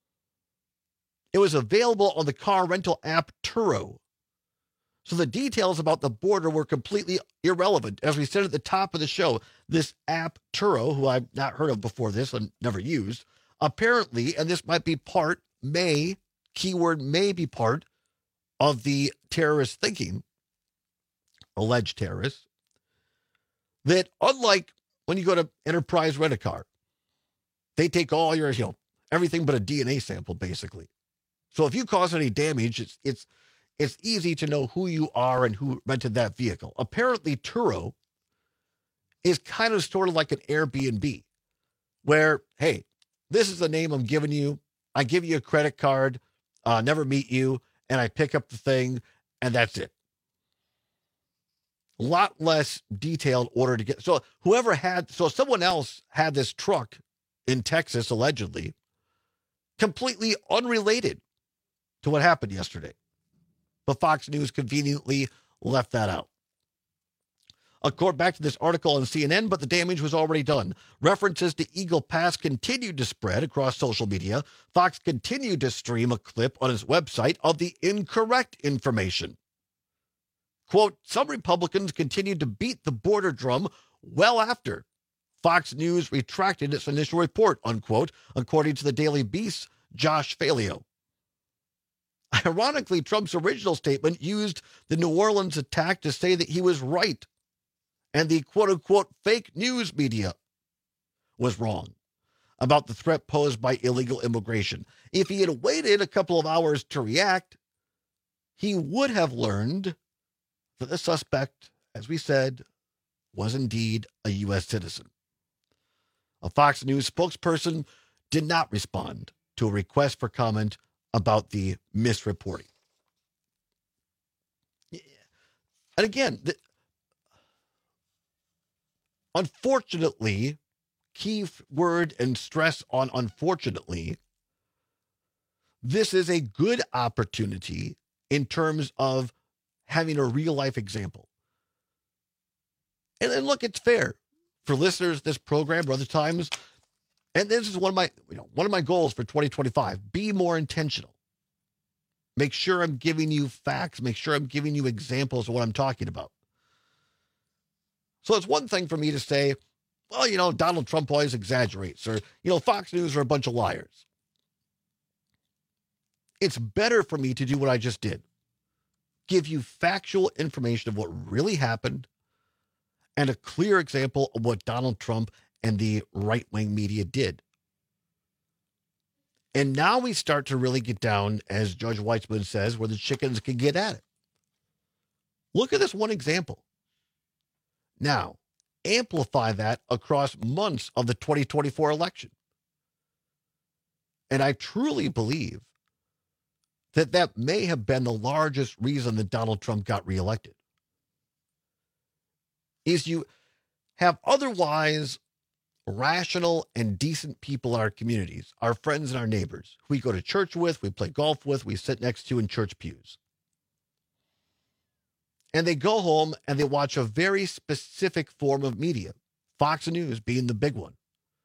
S17: It was available on the car rental app Turo. So the details about the border were completely irrelevant. As we said at the top of the show, this app Turo, who I've not heard of before this and never used, apparently, and this might be part, may, keyword may be part of the terrorist thinking, alleged terrorists, that unlike when you go to Enterprise Rent-A-Car, they take all your, you know, everything but a D N A sample, basically. So if you cause any damage, it's it's it's easy to know who you are and who rented that vehicle. Apparently, Turo is kind of sort of like an Airbnb, where, hey, this is the name I'm giving you. I give you a credit card, uh, never meet you, and I pick up the thing, and that's it. A lot less detailed order to get. So whoever had, so someone else had this truck in Texas, allegedly, completely unrelated to what happened yesterday. But Fox News conveniently left that out. According back to this article on C N N, but the damage was already done. References to Eagle Pass continued to spread across social media. Fox continued to stream a clip on its website of the incorrect information. Quote, some Republicans continued to beat the border drum well after Fox News retracted its initial report, unquote, according to the Daily Beast's Josh Falio. Ironically, Trump's original statement used the New Orleans attack to say that he was right and the quote-unquote fake news media was wrong about the threat posed by illegal immigration. If he had waited a couple of hours to react, he would have learned that the suspect, as we said, was indeed a U S citizen. A Fox News spokesperson did not respond to a request for comment about the misreporting. And again, the, unfortunately, key word and stress on unfortunately, this is a good opportunity in terms of having a real life example. And then look, it's fair for listeners to this program or other times. And this is one of my, you know, one of my goals for twenty twenty-five. Be more intentional. Make sure I'm giving you facts. Make sure I'm giving you examples of what I'm talking about. So it's one thing for me to say, well, you know, Donald Trump always exaggerates, or, you know, Fox News are a bunch of liars. It's better for me to do what I just did. Give you factual information of what really happened and a clear example of what Donald Trump and the right-wing media did. And now we start to really get down, as Judge Weitzman says, where the chickens can get at it. Look at this one example. Now, amplify that across months of the twenty twenty-four election. And I truly believe that that may have been the largest reason that Donald Trump got reelected. Is you have otherwise rational and decent people in our communities, our friends and our neighbors, who we go to church with, we play golf with, we sit next to in church pews. And they go home and they watch a very specific form of media, Fox News being the big one.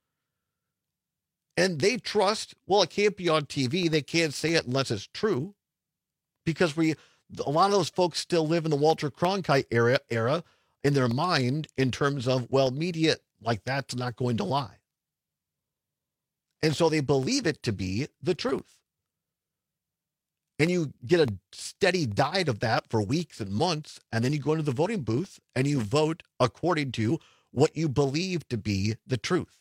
S17: And they trust, well, it can't be on T V. They can't say it unless it's true. Because we, a lot of those folks still live in the Walter Cronkite era, era in their mind in terms of, well, media like that's not going to lie. And so they believe it to be the truth. And you get a steady diet of that for weeks and months, and then you go into the voting booth and you vote according to what you believe to be the truth.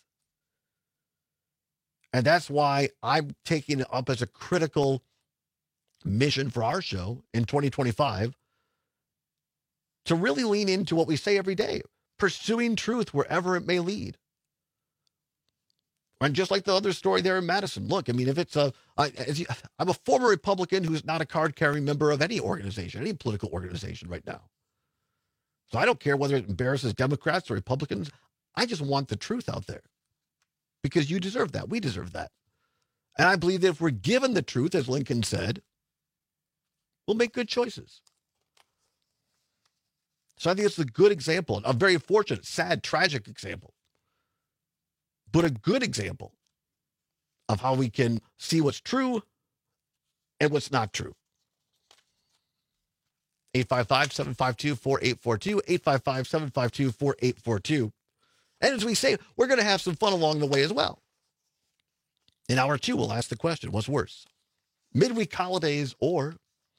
S17: And that's why I'm taking it up as a critical mission for our show in twenty twenty-five to really lean into what we say every day, pursuing truth wherever it may lead. And just like the other story there in Madison, look, I mean, if it's a, I, as you, I'm a former Republican who's not a card-carrying member of any organization, any political organization right now. So I don't care whether it embarrasses Democrats or Republicans. I just want the truth out there because you deserve that. We deserve that. And I believe that if we're given the truth, as Lincoln said, we'll make good choices. So I think it's a good example, a very fortunate, sad, tragic example, but a good example of how we can see what's true and what's not true. eight five five, seven five two, four eight four two, eight five five, seven five two, four eight four two. And as we say, we're going to have some fun along the way as well. In hour two, we'll ask the question, what's worse, midweek holidays or...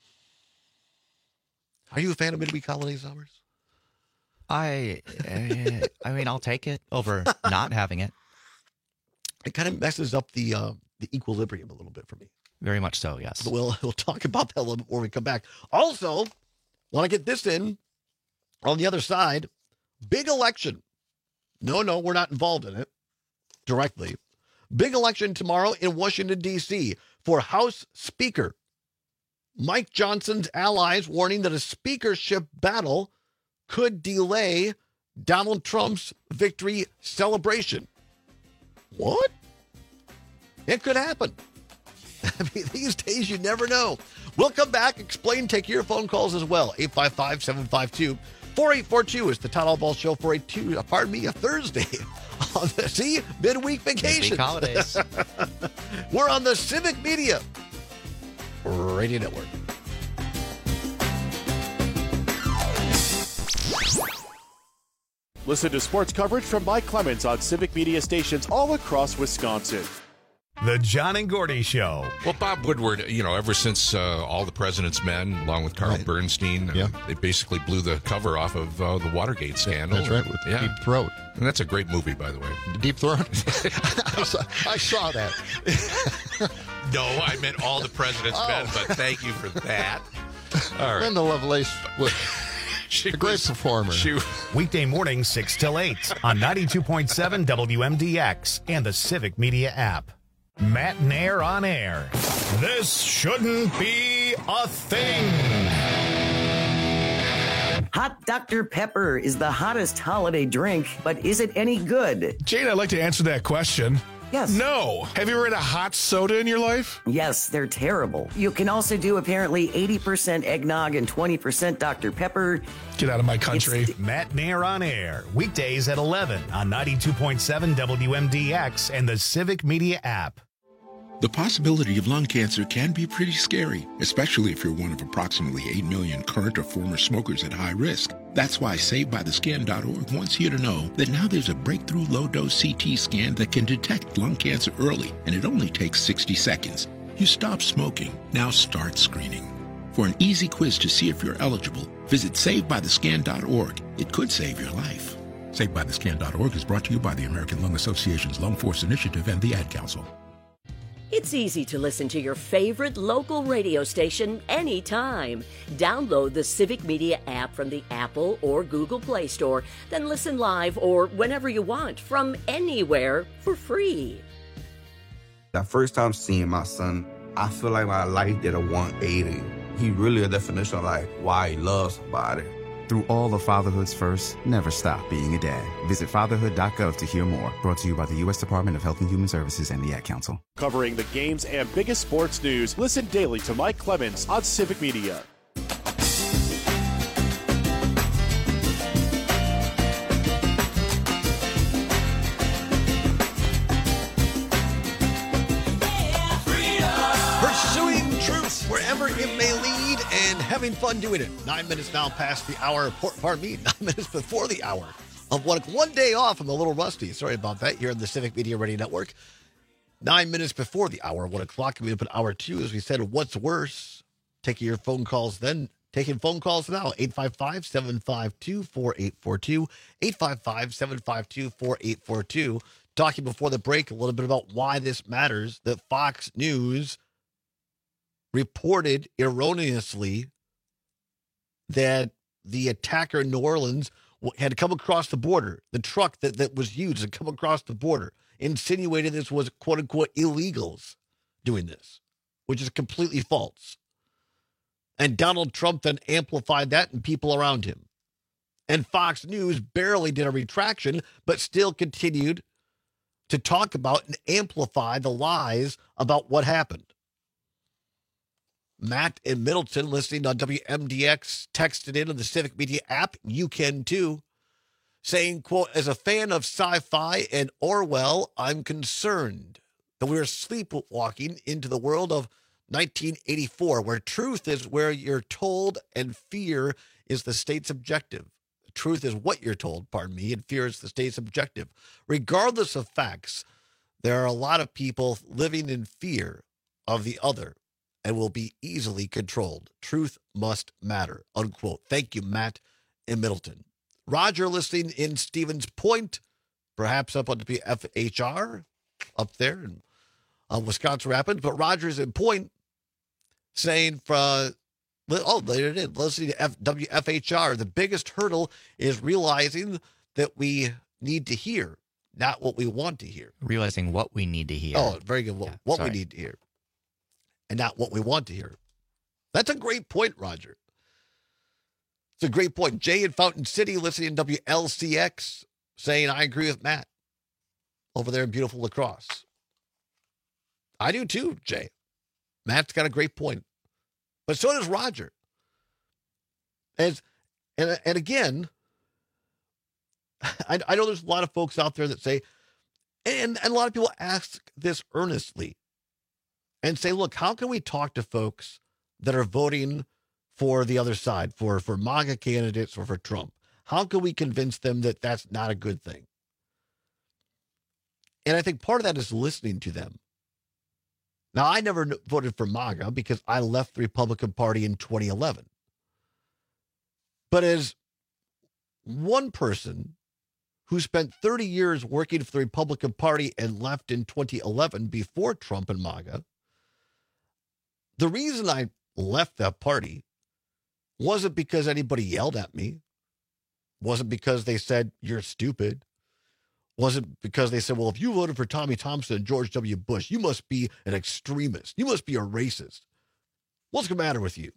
S17: Are you a fan of midweek holidays, hours?
S18: I, uh, I mean, I'll take it over not having it.
S17: It kind of messes up the uh, the equilibrium a little bit for me.
S18: Very much so, yes.
S17: But we'll we'll talk about that a little bit when we come back. Also, want to get this in on the other side. Big election. No, no, we're not involved in it directly. Big election tomorrow in Washington, D C for House Speaker. Mike Johnson's allies warning that a speakership battle could delay Donald Trump's victory celebration. What? It could happen. I mean, these days you never know. We'll come back, explain, take your phone calls as well. eight five five, seven five two, four eight four two is the Todd Allball Show for a two, pardon me, a Thursday on the see midweek vacation.
S18: Midweek holidays.
S17: We're on the Civic Media Radio Network.
S1: Listen to sports coverage from Mike Clemens on Civic Media stations all across Wisconsin.
S2: The John and Gordy Show.
S19: Well, Bob Woodward, you know, ever since uh, All the President's Men, along with Carl right. Bernstein, yeah. uh, they basically blew the cover off of uh, the Watergate scandal.
S20: That's right, with
S19: yeah.
S20: Deep Throat.
S19: And that's a great movie, by the way.
S20: Deep Throat? I, saw, I saw that.
S19: No, I meant All the President's oh. Men, but thank you for that. All right.
S20: Linda Lovelace was
S19: she
S20: a great
S19: was,
S20: performer.
S2: She, weekday mornings, six till eight on ninety-two point seven W M D X and the Civic Media app. Matt Nair on air. This shouldn't be a thing.
S10: Hot Doctor Pepper is the hottest holiday drink, but is it any good?
S11: Jane, I'd like to answer that question.
S10: Yes.
S11: No. Have you ever had a hot soda in your life?
S10: Yes, they're terrible. You can also do apparently eighty percent eggnog and twenty percent Doctor Pepper.
S11: Get out of my country.
S2: It's Matt Nair on air. Weekdays at eleven on ninety-two point seven W M D X and the Civic Media app.
S3: The possibility of lung cancer can be pretty scary, especially if you're one of approximately eight million current or former smokers at high risk. That's why Saved By The Scan dot org wants you to know that now there's a breakthrough low-dose C T scan that can detect lung cancer early, and it only takes sixty seconds. You stop smoking, now start screening. For an easy quiz to see if you're eligible, visit Saved By The Scan dot org. It could save your life. Saved By The Scan dot org is brought to you by the American Lung Association's Lung Force Initiative and the Ad Council.
S16: It's easy to listen to your favorite local radio station anytime. Download the Civic Media app from the Apple or Google Play Store, then listen live or whenever you want from anywhere for free.
S7: That first time seeing my son, I feel like my life did a one eighty. He really a definition of like why he loves somebody.
S8: Through all of fatherhood's first, never stop being a dad. Visit fatherhood dot gov to hear more. Brought to you by the U S Department of Health and Human Services and the Ad Council.
S1: Covering the games and biggest sports news, listen daily to Mike Clemens on Civic Media.
S17: Pursuing truth wherever it may lead and having fun doing it. Nine minutes now past the hour, pardon me, nine minutes before the hour of one, one day off. I'm a little rusty. Sorry about that. Here on the Civic Media Radio Network. Nine minutes before the hour, one o'clock. We put hour two, as we said, what's worse? Taking your phone calls then. Taking phone calls now. eight five five, seven five two, four eight four two. eight five five, seven five two, four eight four two. Talking before the break a little bit about why this matters, that Fox News reported erroneously that the attacker in New Orleans had come across the border. The truck that, that was used had come across the border, insinuated this was quote-unquote illegals doing this, which is completely false. And Donald Trump then amplified that and people around him. And Fox News barely did a retraction, but still continued to talk about and amplify the lies about what happened. Matt in Middleton, listening on W M D X, texted in on the Civic Media app. You can too. Saying, quote, as a fan of sci-fi and Orwell, I'm concerned that we're sleepwalking into the world of nineteen eighty-four, where truth is where you're told and fear is the state's objective. Truth is what you're told, pardon me, and fear is the state's objective. Regardless of facts, there are a lot of people living in fear of the other and will be easily controlled. Truth must matter, unquote. Thank you, Matt in Middleton. Roger listening in Stevens Point, perhaps up on the F H R, up there in uh, Wisconsin Rapids. But Roger's in Point saying, for, oh, there it is, listening to F, W F H R, the biggest hurdle is realizing that we need to hear, not what we want to hear.
S18: Realizing what we need to hear.
S17: Oh, very good. What,
S18: yeah,
S17: what
S18: sorry.
S17: we need to hear. And not what we want to hear. That's a great point, Roger. It's a great point. Jay in Fountain City listening to W L C X saying, I agree with Matt over there in beautiful La Crosse. I do too, Jay. Matt's got a great point. But so does Roger. As, and, and again, I, I know there's a lot of folks out there that say, and, and a lot of people ask this earnestly and say, look, how can we talk to folks that are voting for the other side, for, for MAGA candidates or for Trump? How can we convince them that that's not a good thing? And I think part of that is listening to them Now, I never voted for MAGA because I left the Republican Party in twenty eleven. But as one person who spent thirty years working for the Republican Party and left in twenty eleven before Trump and MAGA, the reason I left that party wasn't because anybody yelled at me, wasn't because they said, you're stupid, wasn't because they said, well, if you voted for Tommy Thompson and George W. Bush, you must be an extremist. You must be a racist. What's the matter with you?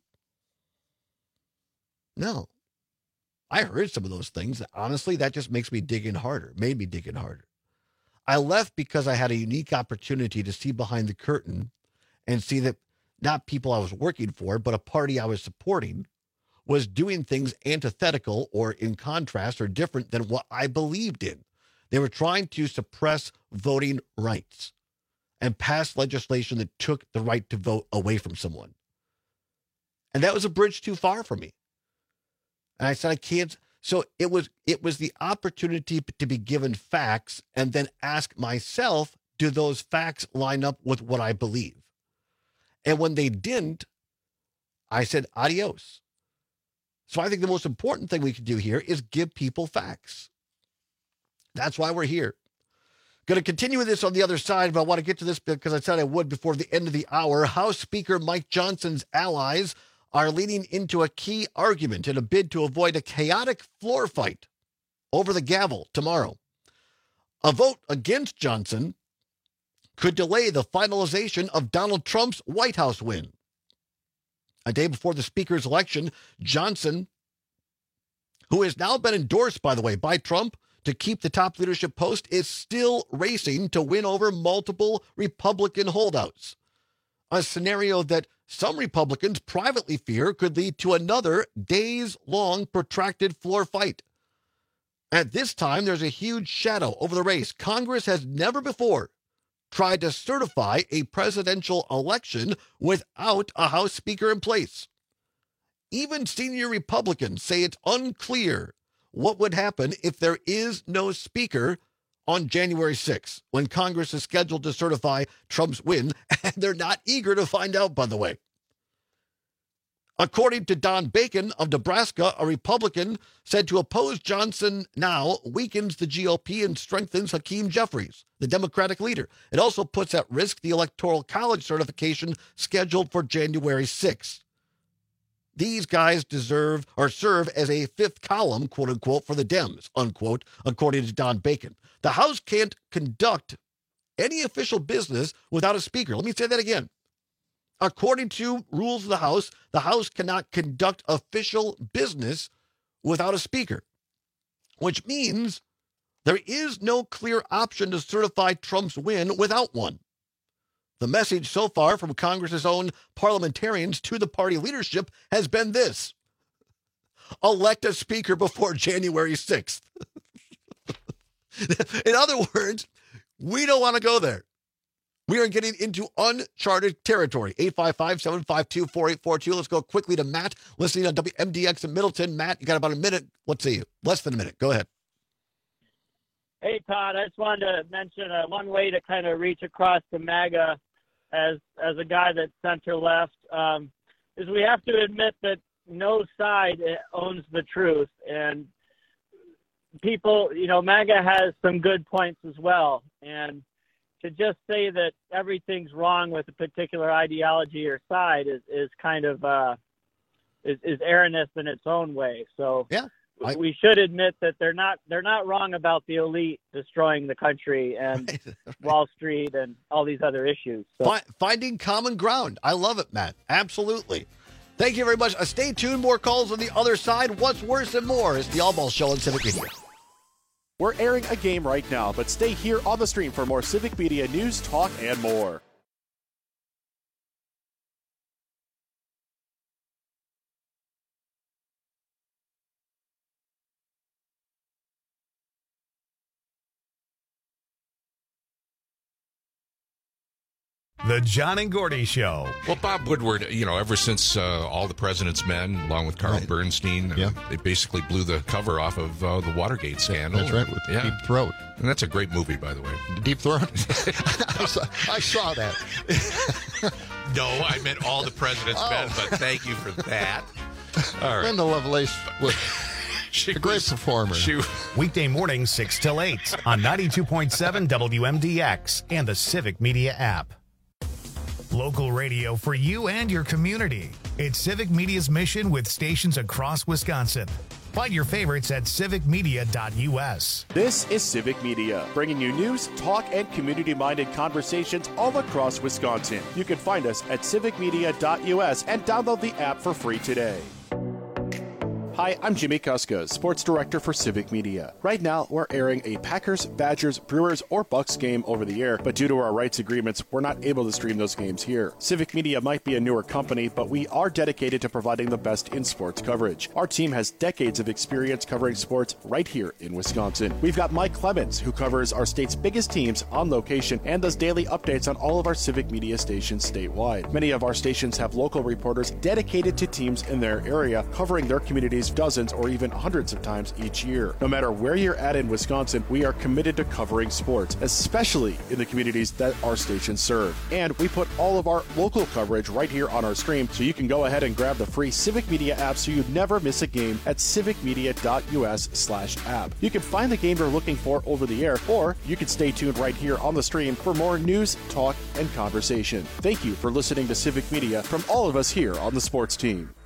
S17: No. I heard some of those things. Honestly, that just makes me dig in harder, made me dig in harder. I left because I had a unique opportunity to see behind the curtain and see that not people I was working for, but a party I was supporting was doing things antithetical or in contrast or different than what I believed in. They were trying to suppress voting rights and pass legislation that took the right to vote away from someone. And that was a bridge too far for me. And I said, I can't. So it was it was the opportunity to be given facts and then ask myself, do those facts line up with what I believe? And when they didn't, I said, adios. So I think the most important thing we can do here is give people facts. That's why we're here. Going to continue with this on the other side, but I want to get to this because I said I would before the end of the hour. House Speaker Mike Johnson's allies are leaning into a key argument in a bid to avoid a chaotic floor fight over the gavel tomorrow. A vote against Johnson could delay the finalization of Donald Trump's White House win. A day before the Speaker's election, Johnson, who has now been endorsed, by the way, by Trump to keep the top leadership post, is still racing to win over multiple Republican holdouts. A scenario that some Republicans privately fear could lead to another days-long protracted floor fight. At this time, there's a huge shadow over the race. Congress has never before tried to certify a presidential election without a House Speaker in place. Even senior Republicans say it's unclear what would happen if there is no Speaker on January sixth, when Congress is scheduled to certify Trump's win, and they're not eager to find out, by the way. According to Don Bacon of Nebraska, a Republican said to oppose Johnson now weakens the G O P and strengthens Hakeem Jeffries, the Democratic leader. It also puts at risk the Electoral College certification scheduled for January sixth. These guys deserve or serve as a fifth column, quote unquote, for the Dems, unquote, according to Don Bacon. The House can't conduct any official business without a Speaker. Let me say that again. According to rules of the House, the House cannot conduct official business without a Speaker, which means there is no clear option to certify Trump's win without one. The message so far from Congress's own parliamentarians to the party leadership has been this: elect a Speaker before January sixth. In other words, we don't want to go there. We are getting into uncharted territory. eight five five, seven five two, four eight four two. Let's go quickly to Matt, listening on W M D X in Middleton. Matt, you got about a minute. Let's see you. Less than a minute. Go ahead.
S6: Hey, Todd, I just wanted to mention uh, one way to kind of reach across to MAGA as as a guy that's center-left um, is we have to admit that no side owns the truth. And people, you know, MAGA has some good points as well. And to just say that everything's wrong with a particular ideology or side is, is kind of uh, is, is erroneous in its own way. So
S17: yeah, I,
S6: we should admit that they're not they're not wrong about the elite destroying the country and
S17: right, right.
S6: Wall Street and all these other issues. So.
S17: Fi- finding common ground. I love it, Matt. Absolutely. Thank you very much. Uh, stay tuned. More calls on the other side. What's worse and more is the All Ball Show on Civic Media.
S1: We're airing a game right now, but stay here on the stream for more Civic Media news, talk, and more.
S2: The John and Gordy Show.
S19: Well, Bob Woodward, you know, ever since uh, All the President's Men, along with Carl right. Bernstein, yeah. uh, they basically blew the cover off of uh, the Watergate scandal.
S20: That's right, with
S19: yeah.
S20: Deep Throat.
S19: And that's a great movie, by the way.
S20: Deep Throat? I, saw, I saw that.
S19: No, I meant All the President's oh. Men, but thank you for that. All right.
S20: Linda Lovelace was
S19: she
S20: a great
S19: was,
S20: performer.
S2: She, weekday mornings, six till eight on ninety-two point seven W M D X and the Civic Media app. Local radio for you and your community. It's Civic Media's mission with stations across Wisconsin. Find your favorites at civic media dot U S.
S1: This is Civic Media, bringing you news, talk, and community-minded conversations all across Wisconsin. You can find us at civic media dot U S and download the app for free today. Hi, I'm Jimmy Kuska, Sports Director for Civic Media. Right now, we're airing a Packers, Badgers, Brewers, or Bucks game over the air, but due to our rights agreements, we're not able to stream those games here. Civic Media might be a newer company, but we are dedicated to providing the best in sports coverage. Our team has decades of experience covering sports right here in Wisconsin. We've got Mike Clemens, who covers our state's biggest teams on location and does daily updates on all of our Civic Media stations statewide. Many of our stations have local reporters dedicated to teams in their area, covering their communities dozens or even hundreds of times each year. No matter where you're at in Wisconsin, we are committed to covering sports, especially in the communities that our stations serve. And we put all of our local coverage right here on our stream, so you can go ahead and grab the free Civic Media app so you never miss a game at civic media dot U S slash app. You can find the game you're looking for over the air, or you can stay tuned right here on the stream for more news, talk, and conversation. Thank you for listening to Civic Media from all of us here on the sports team.